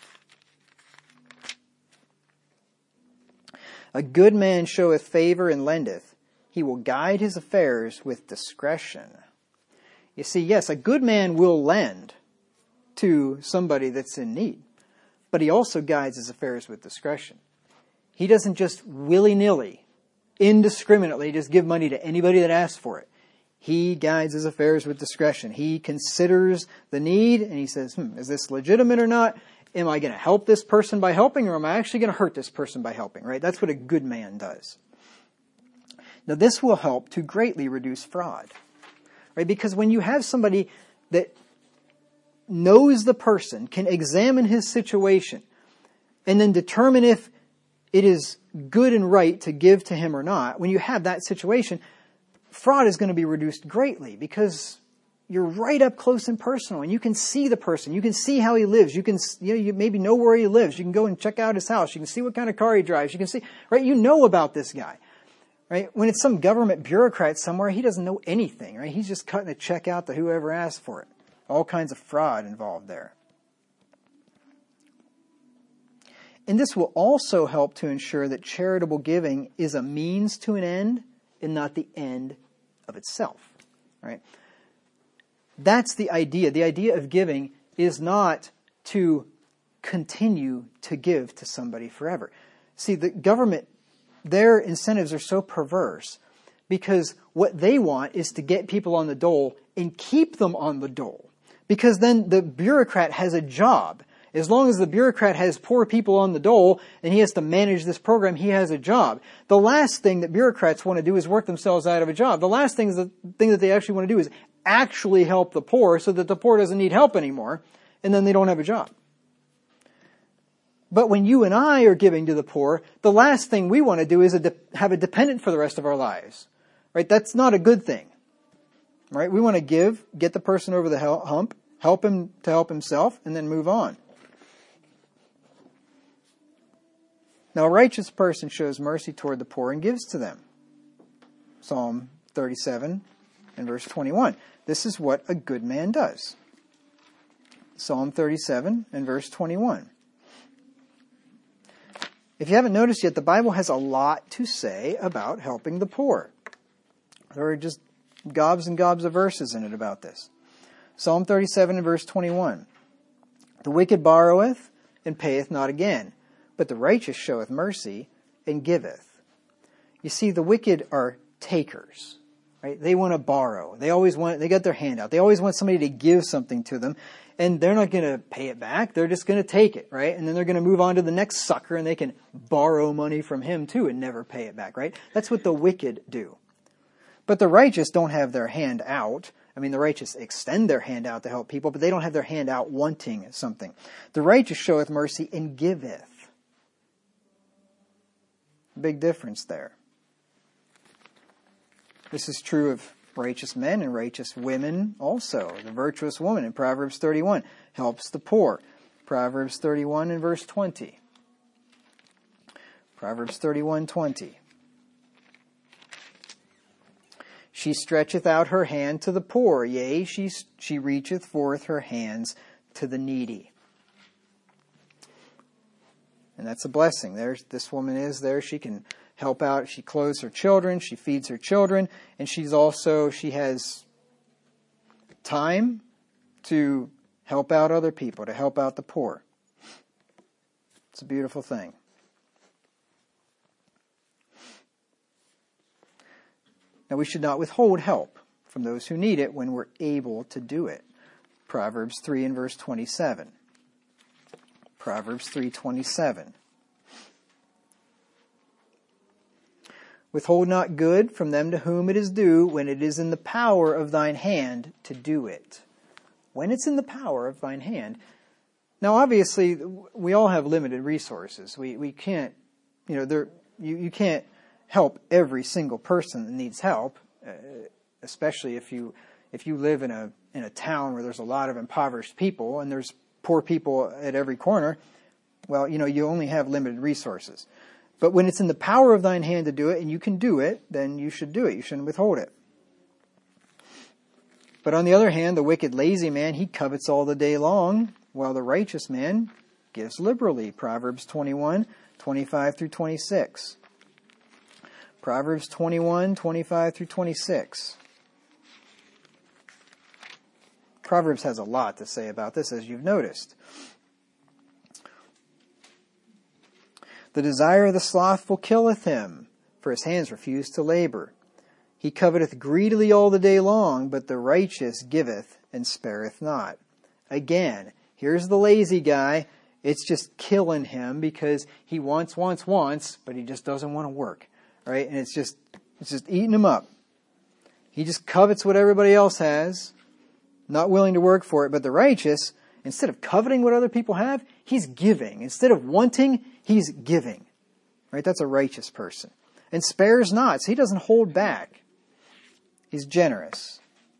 A good man showeth favor and lendeth. He will guide his affairs with discretion. You see, yes, a good man will lend to somebody that's in need, but he also guides his affairs with discretion. He doesn't just willy-nilly, indiscriminately just give money to anybody that asks for it. He guides his affairs with discretion. He considers the need and he says, hmm, is this legitimate or not? Am I going to help this person by helping, or am I actually going to hurt this person by helping, right? That's what a good man does. Now, this will help to greatly reduce fraud, right? Because when you have somebody that knows the person, can examine his situation, and then determine if it is good and right to give to him or not, when you have that situation, fraud is going to be reduced greatly because you're right up close and personal, and you can see the person. You can see how he lives. You can, you know, you maybe know where he lives. You can go and check out his house. You can see what kind of car he drives. You can see, right? You know about this guy, right? When it's some government bureaucrat somewhere, he doesn't know anything, right? He's just cutting a check out to whoever asked for it. All kinds of fraud involved there. And this will also help to ensure that charitable giving is a means to an end and not the end of itself, right? That's the idea. The idea of giving is not to continue to give to somebody forever. See, the government, their incentives are so perverse because what they want is to get people on the dole and keep them on the dole. Because then the bureaucrat has a job. As long as the bureaucrat has poor people on the dole and he has to manage this program, he has a job. The last thing that bureaucrats want to do is work themselves out of a job. The last thing, is the thing that they actually want to do is actually help the poor so that the poor doesn't need help anymore, and then they don't have a job. But when you and I are giving to the poor, the last thing we want to do is a de- have a dependent for the rest of our lives. Right? That's not a good thing. Right? We want to give, get the person over the hump, help him to help himself, and then move on. Now, a righteous person shows mercy toward the poor and gives to them. Psalm thirty-seven and verse twenty-one. This is what a good man does. Psalm thirty-seven and verse twenty-one. If you haven't noticed yet, the Bible has a lot to say about helping the poor. There are just gobs and gobs of verses in it about this. Psalm thirty-seven and verse twenty-one. The wicked borroweth and payeth not again, but the righteous showeth mercy and giveth. You see, the wicked are takers. Right? They want to borrow. They always want, they got their hand out. They always want somebody to give something to them, and they're not going to pay it back. They're just going to take it, right? And then they're going to move on to the next sucker, and they can borrow money from him too and never pay it back, right? That's what the wicked do. But the righteous don't have their hand out. I mean, the righteous extend their hand out to help people, but they don't have their hand out wanting something. The righteous showeth mercy and giveth. Big difference there. This is true of righteous men and righteous women also. The virtuous woman in Proverbs thirty-one helps the poor. Proverbs thirty-one and verse twenty. Proverbs thirty-one twenty. She stretcheth out her hand to the poor, yea, she, she reacheth forth her hands to the needy. And that's a blessing. There's, this woman is there. She can help out. She clothes her children. She feeds her children. And she's also, she has time to help out other people, to help out the poor. It's a beautiful thing. Now, we should not withhold help from those who need it when we're able to do it. Proverbs three and verse twenty-seven. Proverbs three twenty-seven. Withhold not good from them to whom it is due, when it is in the power of thine hand to do it. When it's in the power of thine hand. Now, obviously, we all have limited resources. We we can't, you know, there you, you can't help every single person that needs help, uh, especially if you if you live in a in a town where there's a lot of impoverished people and there's poor people at every corner. Well, you know, you only have limited resources. But when it's in the power of thine hand to do it, and you can do it, then you should do it. You shouldn't withhold it. But on the other hand, the wicked lazy man, he covets all the day long, while the righteous man gives liberally. Proverbs twenty-one, twenty-five through twenty-six. Proverbs twenty-one, twenty-five through twenty-six. Proverbs has a lot to say about this, as you've noticed. The desire of the slothful killeth him, for his hands refuse to labor. He coveteth greedily all the day long, but the righteous giveth and spareth not. Again, here's the lazy guy. It's just killing him because he wants, wants, wants, but he just doesn't want to work, right? And it's just, it's just eating him up. He just covets what everybody else has, not willing to work for it. But the righteous, instead of coveting what other people have, he's giving. Instead of wanting, he's giving, right? That's a righteous person. And spares not, so he doesn't hold back. He's generous.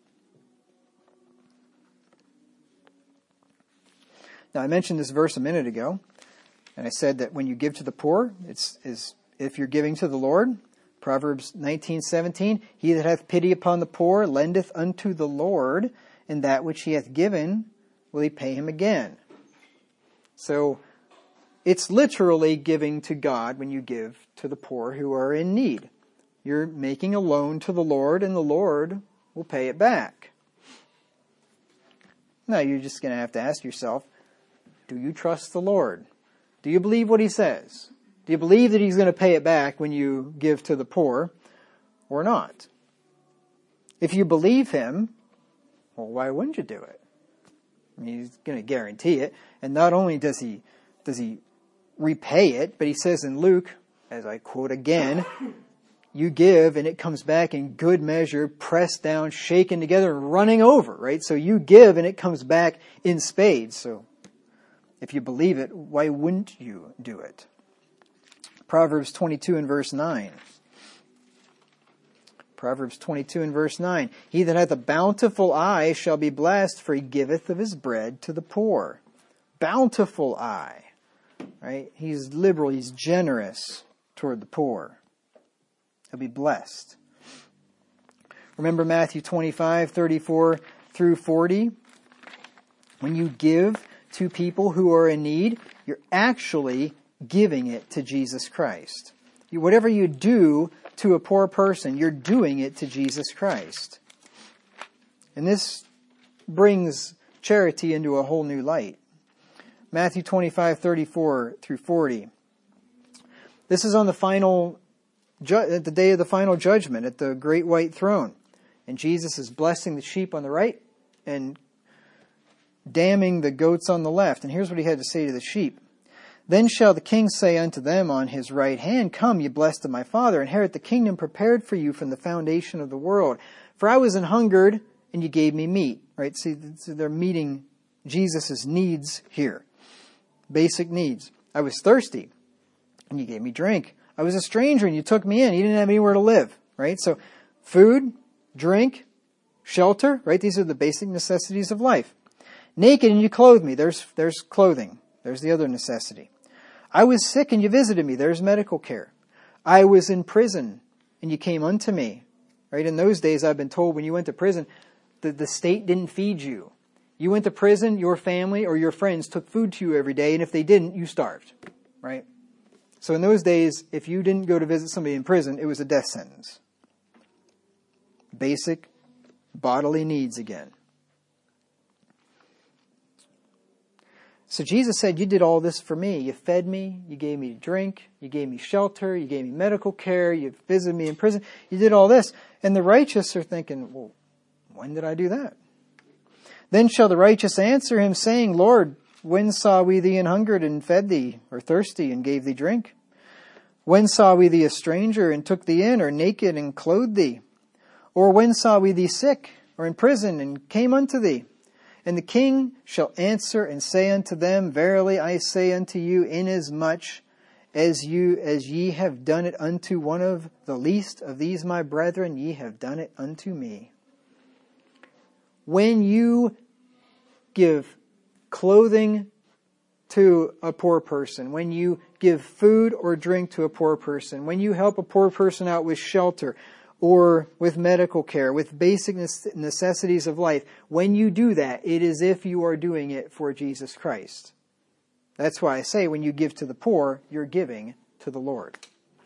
Now, I mentioned this verse a minute ago, and I said that when you give to the poor, it's is if you're giving to the Lord. Proverbs nineteen seventeen, he that hath pity upon the poor lendeth unto the Lord, and that which he hath given will he pay him again. So, it's literally giving to God when you give to the poor who are in need. You're making a loan to the Lord, and the Lord will pay it back. Now, you're just going to have to ask yourself, do you trust the Lord? Do you believe what he says? Do you believe that he's going to pay it back when you give to the poor or not? If you believe him, well, why wouldn't you do it? I mean, he's going to guarantee it. And not only does he, does he repay it, but he says in Luke, as I quote again, you give and it comes back in good measure, pressed down, shaken together, and running over, right? So you give and it comes back in spades. So if you believe it, why wouldn't you do it? Proverbs twenty-two and verse nine. Proverbs twenty-two and verse nine. He that hath a bountiful eye shall be blessed, for he giveth of his bread to the poor. Bountiful eye, right? He's liberal, he's generous toward the poor. He'll be blessed. Remember Matthew twenty-five, thirty-four through forty? When you give to people who are in need, you're actually giving it to Jesus Christ. You, whatever you do to a poor person, you're doing it to Jesus Christ. And this brings charity into a whole new light. Matthew twenty-five, thirty-four through forty. This is on the final at the day of the final judgment at the great white throne. And Jesus is blessing the sheep on the right and damning the goats on the left. And here's what he had to say to the sheep. Then shall the king say unto them on his right hand, Come, ye blessed of my Father, inherit the kingdom prepared for you from the foundation of the world. For I was an hungered, and you gave me meat. Right? See, they're meeting Jesus' needs here. Basic needs. I was thirsty, and you gave me drink. I was a stranger and you took me in. You didn't have anywhere to live, right? So food, drink, shelter, right? These are the basic necessities of life. Naked and you clothed me. There's, there's clothing. There's the other necessity. I was sick and you visited me. There's medical care. I was in prison and you came unto me, right? In those days, I've been told when you went to prison, the, the state didn't feed you. You went to prison, your family or your friends took food to you every day. And if they didn't, you starved, right? So in those days, if you didn't go to visit somebody in prison, it was a death sentence. Basic bodily needs again. So Jesus said, you did all this for me. You fed me, you gave me drink, you gave me shelter, you gave me medical care, you visited me in prison. You did all this. And the righteous are thinking, well, When did I do that? Then shall the righteous answer him, saying, Lord, when saw we thee an hungered and fed thee, or thirsty and gave thee drink? When saw we thee a stranger and took thee in, or naked and clothed thee? Or when saw we thee sick, or in prison, and came unto thee? And the king shall answer and say unto them, Verily I say unto you, inasmuch as you as ye have done it unto one of the least of these my brethren, ye have done it unto me. When you give clothing to a poor person, when you give food or drink to a poor person, when you help a poor person out with shelter or with medical care, with basic necessities of life, when you do that, it is as if you are doing it for Jesus Christ. That's why I say when you give to the poor, you're giving to the Lord.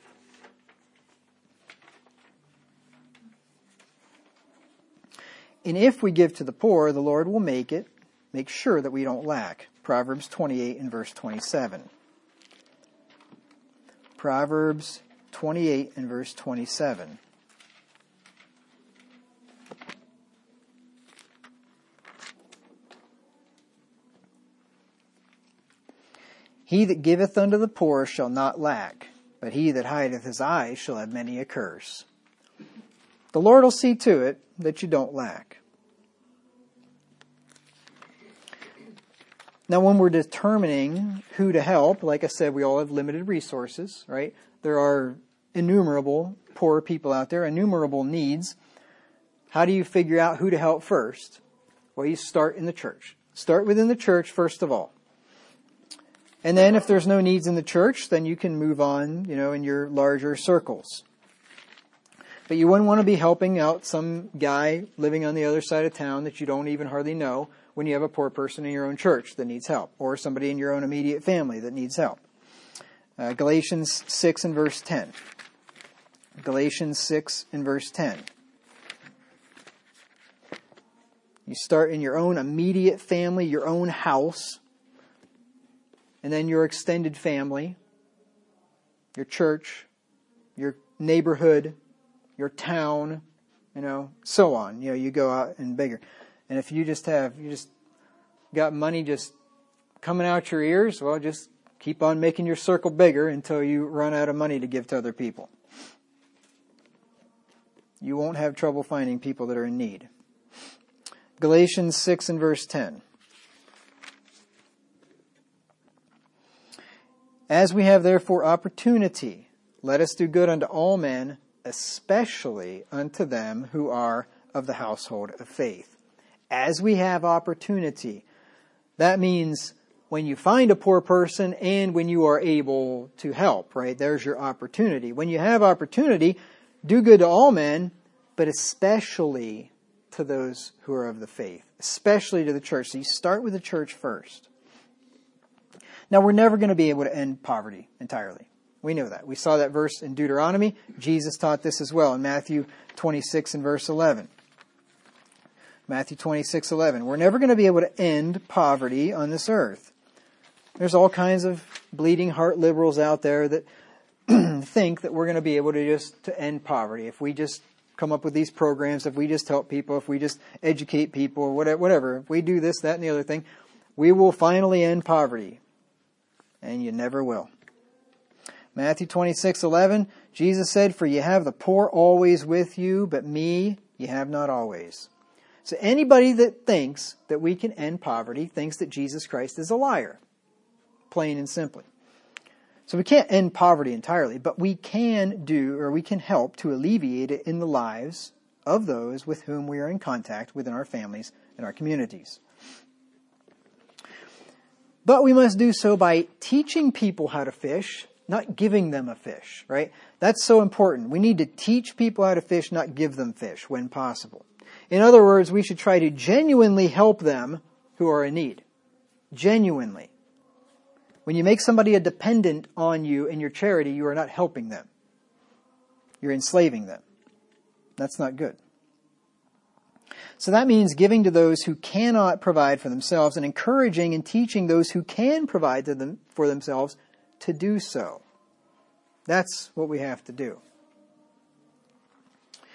And if we give to the poor, the Lord will make it, make sure that we don't lack. Proverbs twenty-eight and verse twenty-seven. Proverbs twenty-eight and verse twenty-seven. He that giveth unto the poor shall not lack, but he that hideth his eyes shall have many a curse. The Lord will see to it that you don't lack. Now, when we're determining who to help, like I said, we all have limited resources, right? There are innumerable poor people out there, innumerable needs. How do you figure out who to help first? Well, you start in the church. Start within the church first of all. And then if there's no needs in the church, then you can move on, you know, in your larger circles. But you wouldn't want to be helping out some guy living on the other side of town that you don't even hardly know when you have a poor person in your own church that needs help, or somebody in your own immediate family that needs help. Uh, Galatians six and verse ten. Galatians six and verse ten. You start in your own immediate family, your own house, and then your extended family, your church, your neighborhood, your town, you know, so on. You know, you go out and bigger. And if you just have, you just got money just coming out your ears, well, just keep on making your circle bigger until you run out of money to give to other people. You won't have trouble finding people that are in need. Galatians six and verse ten. As we have therefore opportunity, let us do good unto all men, especially unto them who are of the household of faith. As we have opportunity, that means when you find a poor person and when you are able to help, right? There's your opportunity. When you have opportunity, do good to all men, but especially to those who are of the faith, especially to the church. So you start with the church first. Now, we're never going to be able to end poverty entirely. We know that. We saw that verse in Deuteronomy. Jesus taught this as well in Matthew twenty-six and verse eleven. Matthew twenty-six eleven. We're never going to be able to end poverty on this earth. There's all kinds of bleeding heart liberals out there that think that we're going to be able to just to end poverty if we just come up with these programs, if we just help people, if we just educate people, or whatever, whatever. If we do this, that, and the other thing, we will finally end poverty. And you never will. Matthew twenty-six eleven, Jesus said, For ye have the poor always with you, but me ye have not always. So anybody that thinks that we can end poverty thinks that Jesus Christ is a liar. Plain and simply. So we can't end poverty entirely, but we can do, or we can help to alleviate it in the lives of those with whom we are in contact within our families and our communities. But we must do so by teaching people how to fish, not giving them a fish, right? That's so important. We need to teach people how to fish, not give them fish when possible. In other words, we should try to genuinely help them who are in need. Genuinely. When you make somebody a dependent on you in your charity, you are not helping them. You're enslaving them. That's not good. So that means giving to those who cannot provide for themselves and encouraging and teaching those who can provide to them for themselves to do so. That's what we have to do.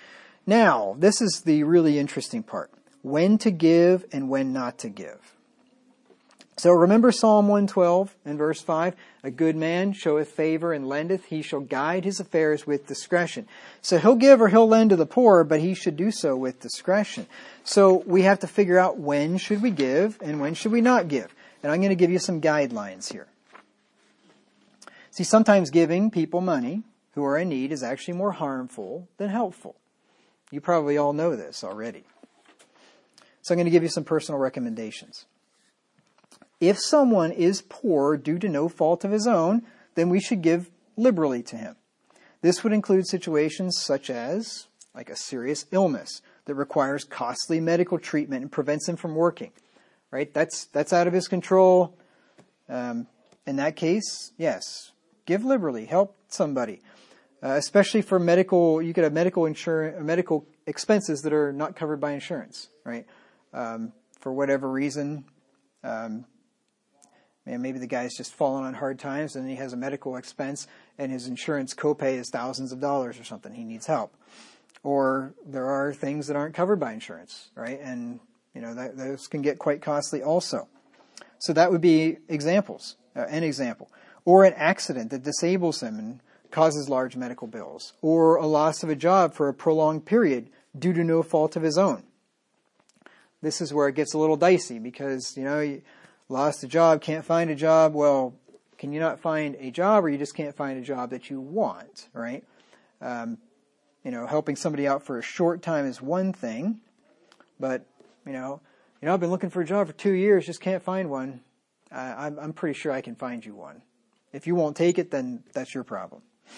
Now, this is the really interesting part. When to give and when not to give. So remember Psalm one twelve and verse five, a good man showeth favor and lendeth, he shall guide his affairs with discretion. So he'll give or he'll lend to the poor, but he should do so with discretion. So we have to figure out when should we give and when should we not give. And I'm going to give you some guidelines here. See, sometimes giving people money who are in need is actually more harmful than helpful. You probably all know this already. So I'm going to give you some personal recommendations. If someone is poor due to no fault of his own, then we should give liberally to him. This would include situations such as like a serious illness that requires costly medical treatment and prevents him from working. Right? That's that's out of his control. Um, in that case, yes, give liberally, help somebody, uh, especially for medical. You could have medical insurance, medical expenses that are not covered by insurance. Right? Um, for whatever reason. Um, Man, maybe the guy's just fallen on hard times and he has a medical expense and his insurance copay is thousands of dollars or something. He needs help. Or there are things that aren't covered by insurance, right? And, you know, that, those can get quite costly also. So that would be examples, uh, an example. Or an accident that disables him and causes large medical bills. Or a loss of a job for a prolonged period due to no fault of his own. This is where it gets a little dicey because, you know, you, lost a job, can't find a job. Well, can you not find a job or you just can't find a job that you want, right? Um, you know, helping somebody out for a short time is one thing, but, you know, you know, I've been looking for a job for two years, just can't find one. Uh, I'm, I'm pretty sure I can find you one. If you won't take it, then that's your problem.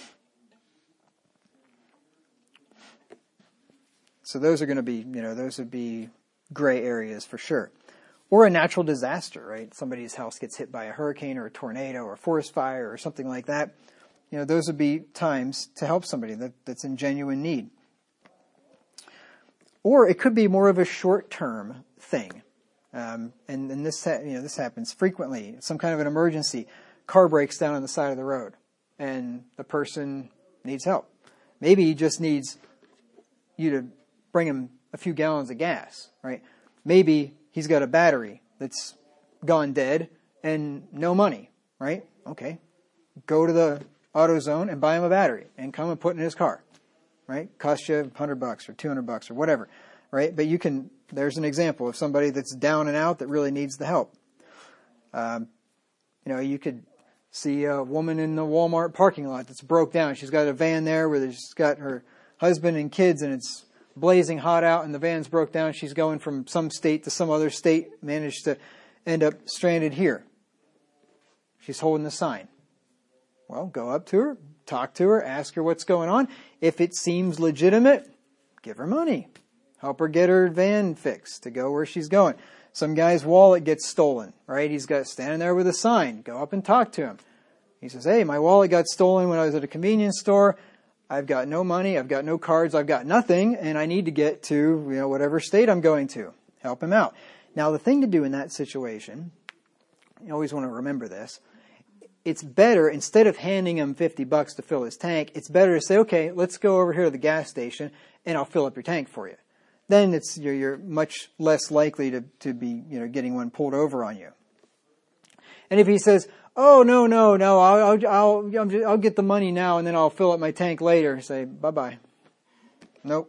So those are going to be, you know, those would be gray areas for sure. Or a natural disaster, right? Somebody's house gets hit by a hurricane or a tornado or a forest fire or something like that. You know, those would be times to help somebody that, that's in genuine need. Or it could be more of a short-term thing. Um, and, and this, ha- you know, this happens frequently. Some kind of an emergency. Car breaks down on the side of the road and the person needs help. Maybe he just needs you to bring him a few gallons of gas, right? Maybe he's got a battery that's gone dead and no money, right? Okay. Go to the AutoZone and buy him a battery and come and put it in his car, right? Cost you a hundred bucks or two hundred bucks or whatever, right? But you can, there's an example of somebody that's down and out that really needs the help. Um, you know, you could see a woman in the Walmart parking lot that's broke down. She's got a van there where she's got her husband and kids and it's blazing hot out and the van's broke down. She's going from some state to some other state, managed to end up stranded here. She's holding the sign. Well, go up to her, talk to her, ask her what's going on. If it seems legitimate, give her money. Help her get her van fixed to go where she's going. Some guy's wallet gets stolen, right? He's got standing there with a sign. Go up and talk to him. He says, hey, my wallet got stolen when I was at a convenience store. I've got no money, I've got no cards, I've got nothing, and I need to get to, you know, whatever state I'm going to. Help him out. Now, the thing to do in that situation, you always want to remember this, it's better, instead of handing him fifty bucks to fill his tank, it's better to say, okay, let's go over here to the gas station, and I'll fill up your tank for you. Then it's you're, you're much less likely to, to be, you know, getting one pulled over on you. And if he says, oh, no, no, no, I'll, I'll, I'll, I'll get the money now and then I'll fill up my tank later. Say, bye-bye. Nope.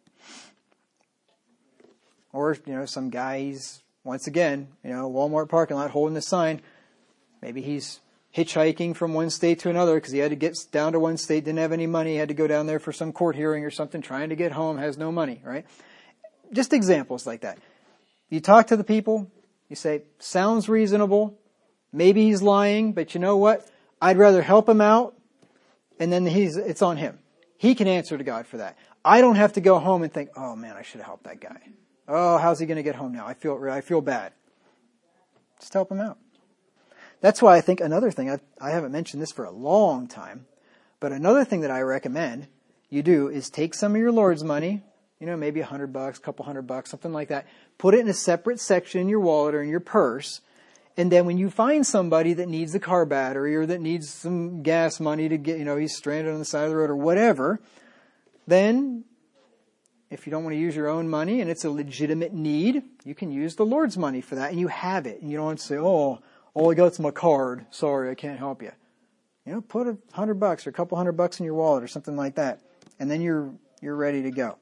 Or, you know, some guy, he's, once again, you know, Walmart parking lot holding the sign. Maybe he's hitchhiking from one state to another because he had to get down to one state, didn't have any money, had to go down there for some court hearing or something, trying to get home, has no money, right? Just examples like that. You talk to the people, you say, sounds reasonable. Maybe he's lying, but you know what? I'd rather help him out, and then he's it's on him. He can answer to God for that. I don't have to go home and think, oh man, I should have helped that guy. Oh, how's he going to get home now? I feel I feel bad. Just help him out. That's why I think another thing, I, I haven't mentioned this for a long time, but another thing that I recommend you do is take some of your Lord's money, you know, maybe a hundred bucks, a couple hundred bucks, something like that. Put it in a separate section in your wallet or in your purse. And then when you find somebody that needs a car battery or that needs some gas money to get, you know, he's stranded on the side of the road or whatever, then if you don't want to use your own money and it's a legitimate need, you can use the Lord's money for that, and you have it. And you don't want to say, oh, all I got's my card. Sorry, I can't help you. You know, put a hundred bucks or a couple hundred bucks in your wallet or something like that, and then you're you're ready to go.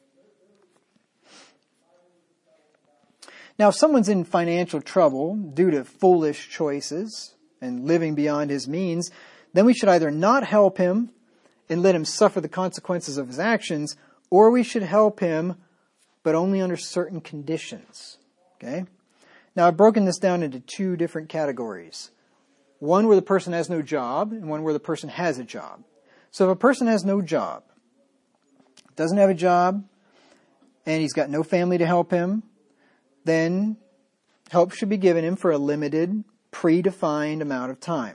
Now, if someone's in financial trouble due to foolish choices and living beyond his means, then we should either not help him and let him suffer the consequences of his actions, or we should help him, but only under certain conditions. Okay? Now, I've broken this down into two different categories. One where the person has no job, and one where the person has a job. So if a person has no job, doesn't have a job, and he's got no family to help him, then help should be given him for a limited, predefined amount of time.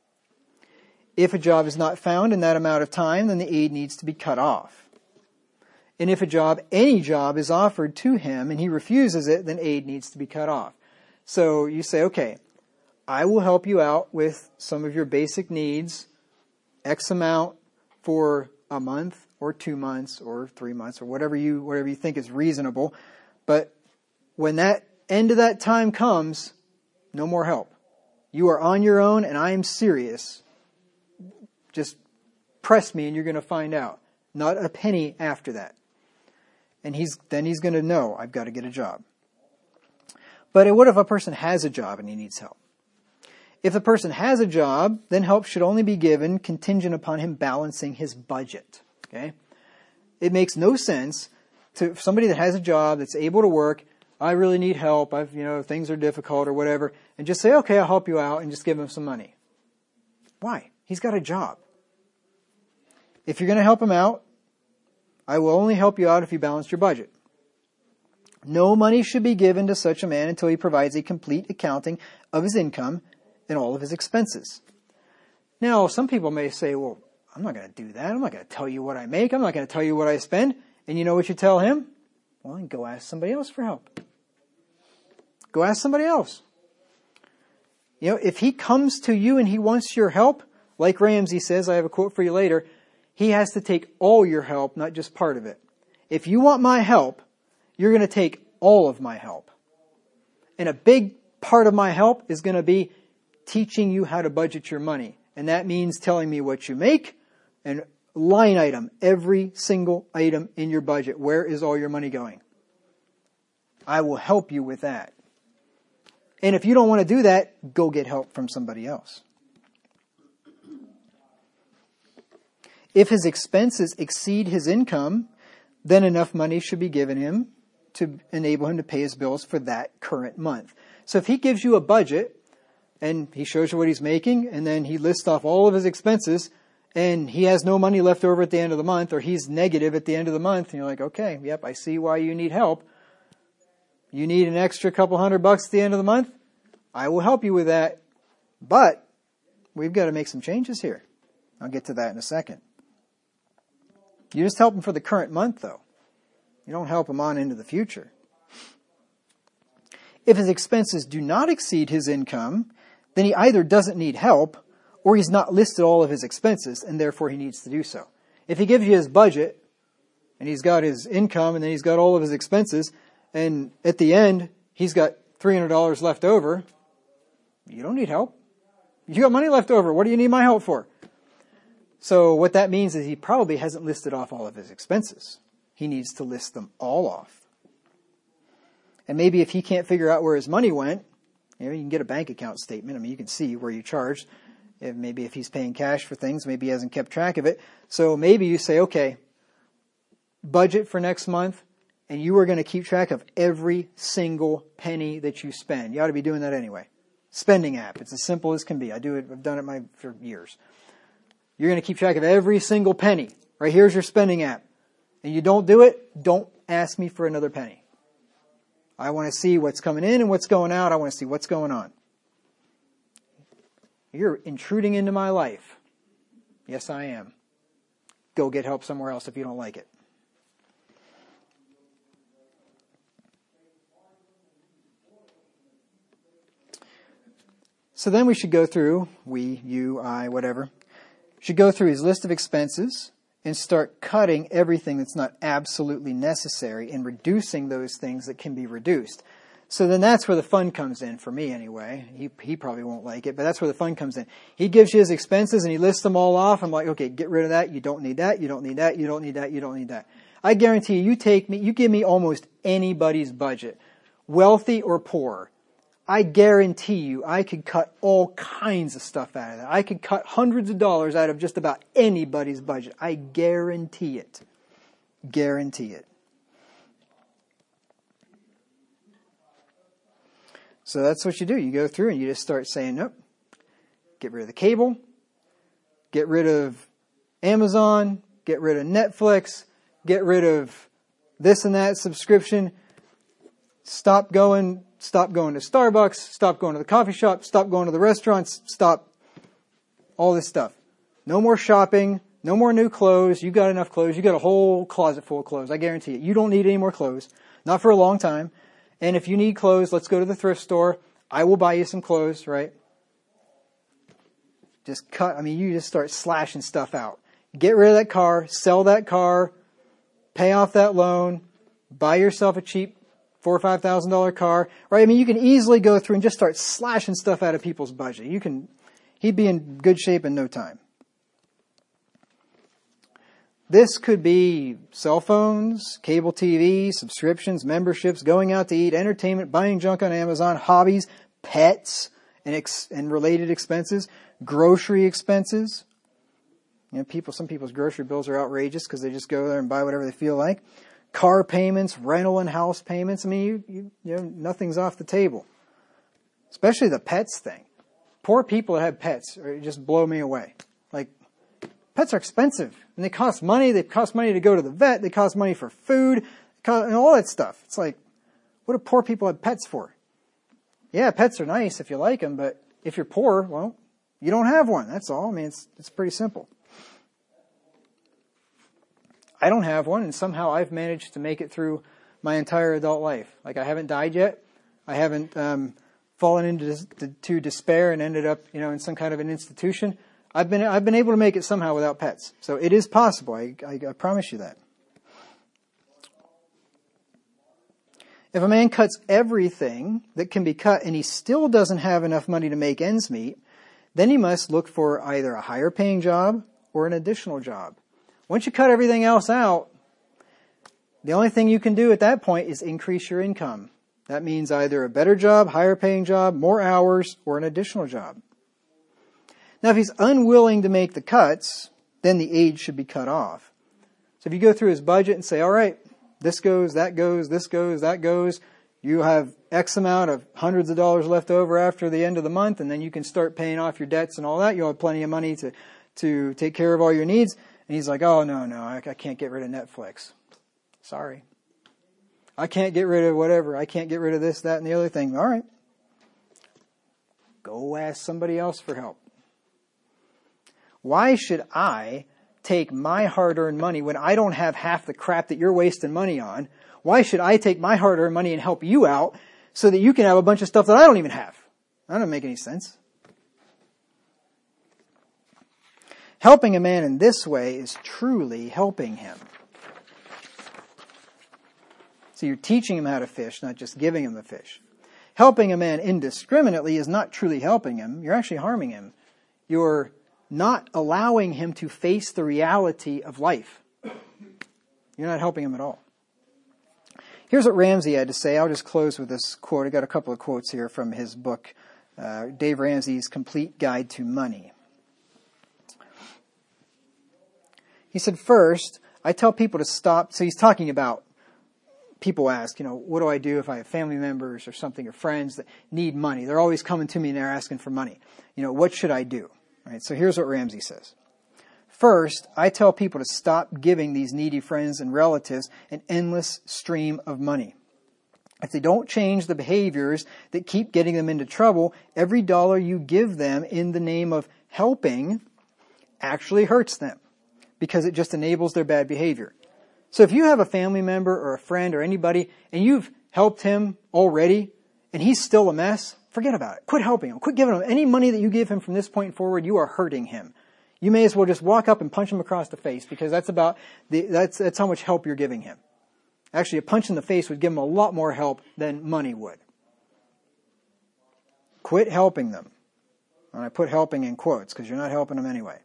If a job is not found in that amount of time, then the aid needs to be cut off. And if a job, any job, is offered to him and he refuses it, then aid needs to be cut off. So you say, okay, I will help you out with some of your basic needs, X amount for a month or two months or three months or whatever you whatever you think is reasonable. But when that end of that time comes, no more help. You are on your own and I am serious. Just press me and you're going to find out. Not a penny after that. And he's then he's going to know, I've got to get a job. But what if a person has a job and he needs help? If the person has a job, then help should only be given contingent upon him balancing his budget. Okay? It makes no sense to somebody that has a job, that's able to work, I really need help, I've, you know, things are difficult or whatever, and just say, okay, I'll help you out, and just give him some money. Why? He's got a job. If you're going to help him out, I will only help you out if you balance your budget. No money should be given to such a man until he provides a complete accounting of his income and all of his expenses. Now, some people may say, well, I'm not going to do that. I'm not going to tell you what I make. I'm not going to tell you what I spend. And you know what you tell him? Well, then go ask somebody else for help. Go ask somebody else. You know, if he comes to you and he wants your help, like Ramsey says, I have a quote for you later, he has to take all your help, not just part of it. If you want my help, you're going to take all of my help. And a big part of my help is going to be teaching you how to budget your money. And that means telling me what you make and line item, every single item in your budget. Where is all your money going? I will help you with that. And if you don't want to do that, go get help from somebody else. If his expenses exceed his income, then enough money should be given him to enable him to pay his bills for that current month. So if he gives you a budget and he shows you what he's making and then he lists off all of his expenses and he has no money left over at the end of the month, or he's negative at the end of the month, and you're like, okay, yep, I see why you need help. You need an extra couple hundred bucks at the end of the month? I will help you with that. But we've got to make some changes here. I'll get to that in a second. You just help him for the current month, though. You don't help him on into the future. If his expenses do not exceed his income, then he either doesn't need help or he's not listed all of his expenses and therefore he needs to do so. If he gives you his budget and he's got his income and then he's got all of his expenses and at the end he's got three hundred dollars left over, you don't need help. You got money left over. What do you need my help for? So what that means is he probably hasn't listed off all of his expenses. He needs to list them all off. And maybe if he can't figure out where his money went, you know, you can get a bank account statement. I mean, you can see where you charged. If maybe if he's paying cash for things, maybe he hasn't kept track of it. So maybe you say, okay, budget for next month, and you are going to keep track of every single penny that you spend. You ought to be doing that anyway. Spending app. It's as simple as can be. I do it. I've done it my, for years. You're going to keep track of every single penny. Right, here's your spending app. And you don't do it, don't ask me for another penny. I want to see what's coming in and what's going out. I want to see what's going on. You're intruding into my life. Yes, I am. Go get help somewhere else if you don't like it. So then we should go through, we, you, I, whatever, should go through his list of expenses and start cutting everything that's not absolutely necessary and reducing those things that can be reduced. So then that's where the fun comes in, for me anyway. He he probably won't like it, but that's where the fun comes in. He gives you his expenses and he lists them all off. I'm like, okay, get rid of that. You don't need that. You don't need that. You don't need that. You don't need that. I guarantee you, you take me, you give me almost anybody's budget, wealthy or poor. I guarantee you I could cut all kinds of stuff out of that. I could cut hundreds of dollars out of just about anybody's budget. I guarantee it. Guarantee it. So that's what you do. You go through and you just start saying, nope, get rid of the cable, get rid of Amazon, get rid of Netflix, get rid of this and that subscription, stop going, stop going to Starbucks, stop going to the coffee shop, stop going to the restaurants, stop all this stuff. No more shopping, no more new clothes. You got enough clothes. You got a whole closet full of clothes. I guarantee it. You don't need any more clothes. Not for a long time. And if you need clothes, let's go to the thrift store. I will buy you some clothes, right? Just cut. I mean, you just start slashing stuff out. Get rid of that car, sell that car, pay off that loan, buy yourself a cheap four or five thousand dollar car, right? I mean, you can easily go through and just start slashing stuff out of people's budget. You can, he'd be in good shape in no time. This could be cell phones, cable T V, subscriptions, memberships, going out to eat, entertainment, buying junk on Amazon, hobbies, pets, and ex- and related expenses, grocery expenses. You know, people, some people's grocery bills are outrageous because they just go there and buy whatever they feel like. Car payments, rental and house payments. I mean, you, you, you know, nothing's off the table. Especially the pets thing. Poor people that have pets are, just blow me away. Like, pets are expensive and they cost money. They cost money to go to the vet. They cost money for food, cost, and all that stuff. It's like, what do poor people have pets for? Yeah, pets are nice if you like them, but if you're poor, well, you don't have one. That's all. I mean, it's it's pretty simple. I don't have one, and somehow I've managed to make it through my entire adult life. Like, I haven't died yet. I haven't um, fallen into to, to despair and ended up, you know, in some kind of an institution. I've been I've been able to make it somehow without pets. So it is possible. I, I, I promise you that. If a man cuts everything that can be cut and he still doesn't have enough money to make ends meet, then he must look for either a higher paying job or an additional job. Once you cut everything else out, the only thing you can do at that point is increase your income. That means either a better job, higher paying job, more hours, or an additional job. Now, if he's unwilling to make the cuts, then the aid should be cut off. So if you go through his budget and say, all right, this goes, that goes, this goes, that goes, you have X amount of hundreds of dollars left over after the end of the month, and then you can start paying off your debts and all that. You'll have plenty of money to, to take care of all your needs. And he's like, oh, no, no, I, I can't get rid of Netflix. Sorry. I can't get rid of whatever. I can't get rid of this, that, and the other thing. All right. Go ask somebody else for help. Why should I take my hard-earned money when I don't have half the crap that you're wasting money on? Why should I take my hard-earned money and help you out so that you can have a bunch of stuff that I don't even have? That doesn't make any sense. Helping a man in this way is truly helping him. So you're teaching him how to fish, not just giving him the fish. Helping a man indiscriminately is not truly helping him. You're actually harming him. You're not allowing him to face the reality of life. You're not helping him at all. Here's what Ramsey had to say. I'll just close with this quote. I got a couple of quotes here from his book, uh, Dave Ramsey's Complete Guide to Money. He said, first, I tell people to stop. So he's talking about, people ask, you know, what do I do if I have family members or something or friends that need money? They're always coming to me and they're asking for money. You know, what should I do? Right, so here's what Ramsey says. First, I tell people to stop giving these needy friends and relatives an endless stream of money. If they don't change the behaviors that keep getting them into trouble, every dollar you give them in the name of helping actually hurts them because it just enables their bad behavior. So if you have a family member or a friend or anybody and you've helped him already and he's still a mess, forget about it. Quit helping him. Quit giving him any money that you give him from this point forward. You are hurting him. You may as well just walk up and punch him across the face, because that's about the, that's, that's how much help you're giving him. Actually, a punch in the face would give him a lot more help than money would. Quit helping them. And I put helping in quotes because you're not helping them anyway.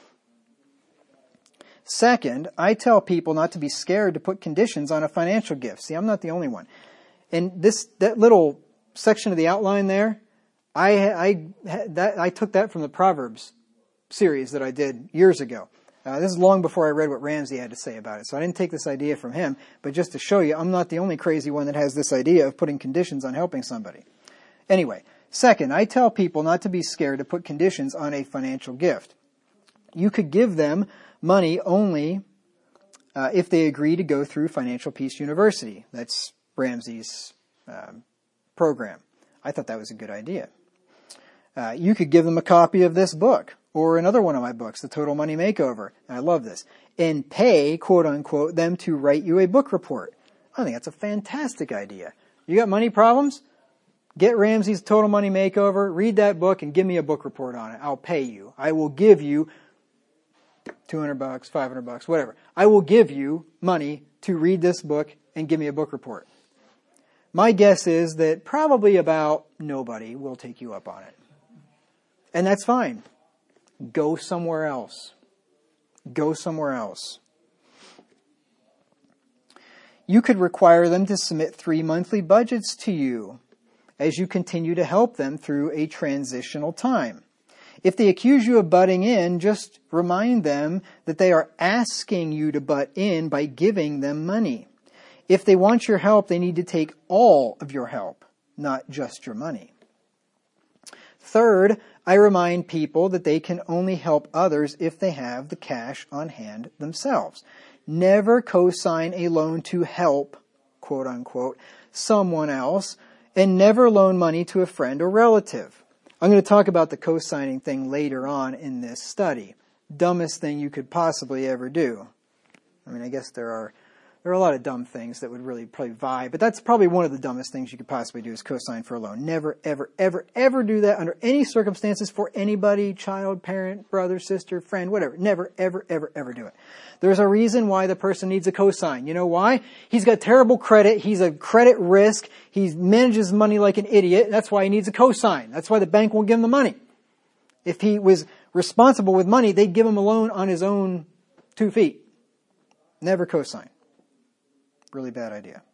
Second, I tell people not to be scared to put conditions on a financial gift. See, I'm not the only one. And this, that little section of the outline there, I, I, that, I took that from the Proverbs series that I did years ago. Uh, this is long before I read what Ramsey had to say about it. So I didn't take this idea from him, but just to show you, I'm not the only crazy one that has this idea of putting conditions on helping somebody. Anyway, second, I tell people not to be scared to put conditions on a financial gift. You could give them money only uh, if they agree to go through Financial Peace University. That's Ramsey's um, program. I thought that was a good idea. Uh, you could give them a copy of this book or another one of my books, The Total Money Makeover. And I love this. And pay, quote unquote, them to write you a book report. I think that's a fantastic idea. You got money problems? Get Ramsey's Total Money Makeover, read that book, and give me a book report on it. I'll pay you. I will give you two hundred bucks, five hundred bucks, whatever. I will give you money to read this book and give me a book report. My guess is that probably about nobody will take you up on it. And that's fine. Go somewhere else. Go somewhere else. You could require them to submit three monthly budgets to you as you continue to help them through a transitional time. If they accuse you of butting in, just remind them that they are asking you to butt in by giving them money. If they want your help, they need to take all of your help, not just your money. Third, I remind people that they can only help others if they have the cash on hand themselves. Never co-sign a loan to help, quote unquote, someone else, and never loan money to a friend or relative. I'm going to talk about the co-signing thing later on in this study. Dumbest thing you could possibly ever do. I mean, I guess there are there are a lot of dumb things that would really probably vie, but that's probably one of the dumbest things you could possibly do is co-sign for a loan. Never, ever, ever, ever do that under any circumstances for anybody, child, parent, brother, sister, friend, whatever. Never, ever, ever, ever do it. There's a reason why the person needs a co-sign. You know why? He's got terrible credit. He's a credit risk. He manages money like an idiot. That's why he needs a co-sign. That's why the bank won't give him the money. If he was responsible with money, they'd give him a loan on his own two feet. Never co-sign. Really bad idea.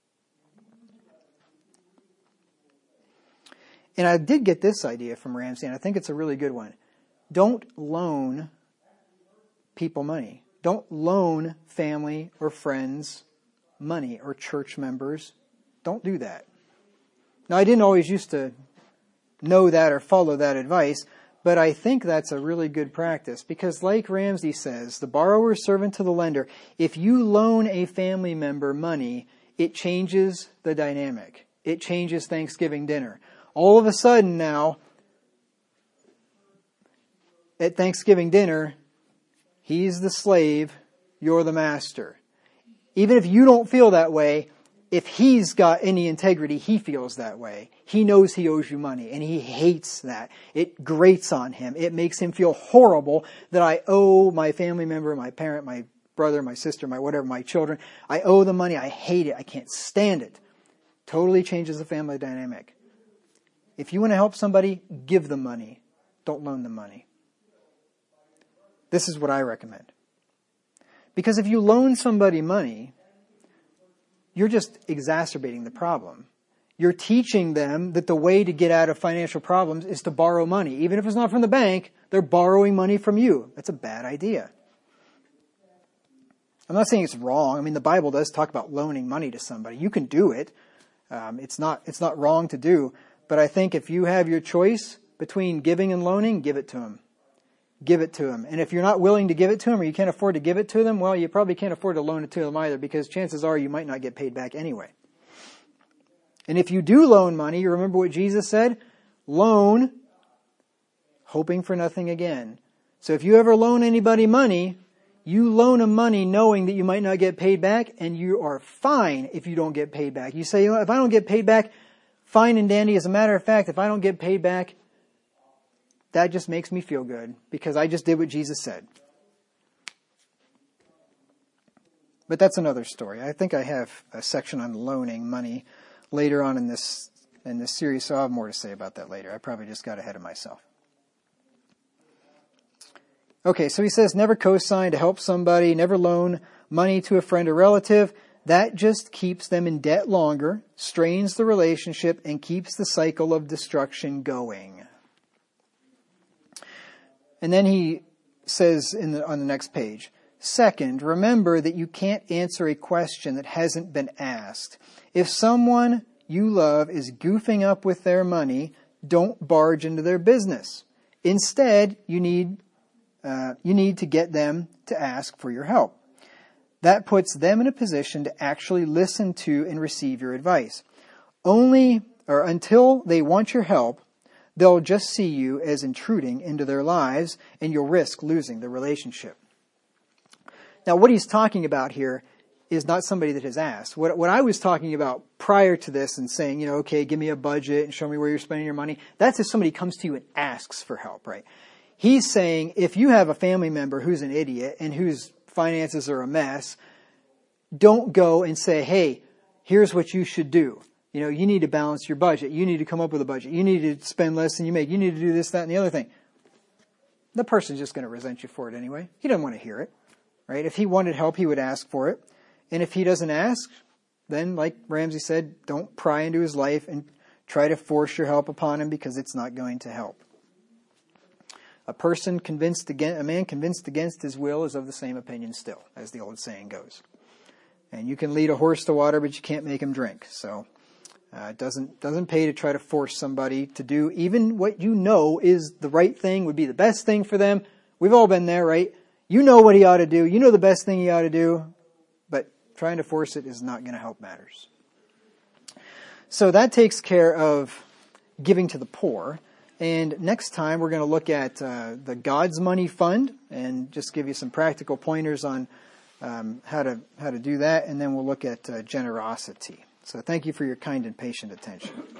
And I did get this idea from Ramsey, and I think it's a really good one. Don't loan people money. Don't loan family or friends money or church members. Don't do that. Now, I didn't always used to know that or follow that advice, but I think that's a really good practice because like Ramsey says, the borrower is servant to the lender. If you loan a family member money, it changes the dynamic. It changes Thanksgiving dinner. All of a sudden now, at Thanksgiving dinner, he's the slave, you're the master. Even if you don't feel that way, if he's got any integrity, he feels that way. He knows he owes you money, and he hates that. It grates on him. It makes him feel horrible that I owe my family member, my parent, my brother, my sister, my whatever, my children. I owe them money. I hate it. I can't stand it. Totally changes the family dynamic. If you want to help somebody, give them money. Don't loan them money. This is what I recommend. Because if you loan somebody money, you're just exacerbating the problem. You're teaching them that the way to get out of financial problems is to borrow money. Even if it's not from the bank, they're borrowing money from you. That's a bad idea. I'm not saying it's wrong. I mean, the Bible does talk about loaning money to somebody. You can do it. Um, it's not, it's not wrong to do. But I think if you have your choice between giving and loaning, give it to them. Give it to them. And if you're not willing to give it to them or you can't afford to give it to them, well, you probably can't afford to loan it to them either because chances are you might not get paid back anyway. And if you do loan money, you remember what Jesus said? Loan, hoping for nothing again. So if you ever loan anybody money, you loan them money knowing that you might not get paid back, and you are fine if you don't get paid back. You say, you know, if I don't get paid back, fine and dandy. As a matter of fact, if I don't get paid back, that just makes me feel good because I just did what Jesus said. But that's another story. I think I have a section on loaning money later on in this in this series, so I'll have more to say about that later. I probably just got ahead of myself. Okay, so he says never co-sign to help somebody, never loan money to a friend or relative. That just keeps them in debt longer, strains the relationship, and keeps the cycle of destruction going. And then he says in the, on the next page, second, remember that you can't answer a question that hasn't been asked. If someone you love is goofing up with their money, don't barge into their business. Instead, you need uh, you need to get them to ask for your help. That puts them in a position to actually listen to and receive your advice. Only or until they want your help, they'll just see you as intruding into their lives, and you'll risk losing the relationship. Now, what he's talking about here is not somebody that has asked. What, what I was talking about prior to this and saying, you know, okay, give me a budget and show me where you're spending your money, that's if somebody comes to you and asks for help, right? He's saying if you have a family member who's an idiot and whose finances are a mess, don't go and say, hey, here's what you should do. You know, you need to balance your budget. You need to come up with a budget. You need to spend less than you make. You need to do this, that, and the other thing. The person's just going to resent you for it anyway. He doesn't want to hear it, right? If he wanted help, he would ask for it. And if he doesn't ask, then, like Ramsey said, don't pry into his life and try to force your help upon him because it's not going to help. A person convinced against, a man convinced against his will is of the same opinion still, as the old saying goes. And you can lead a horse to water, but you can't make him drink. So uh, it doesn't doesn't pay to try to force somebody to do even what you know is the right thing, would be the best thing for them. We've all been there, right? You know what he ought to do. You know the best thing he ought to do. But trying to force it is not going to help matters. So that takes care of giving to the poor. And next time we're going to look at uh, the God's Money Fund and just give you some practical pointers on um, how to how to do that. And then we'll look at uh, generosity. So thank you for your kind and patient attention.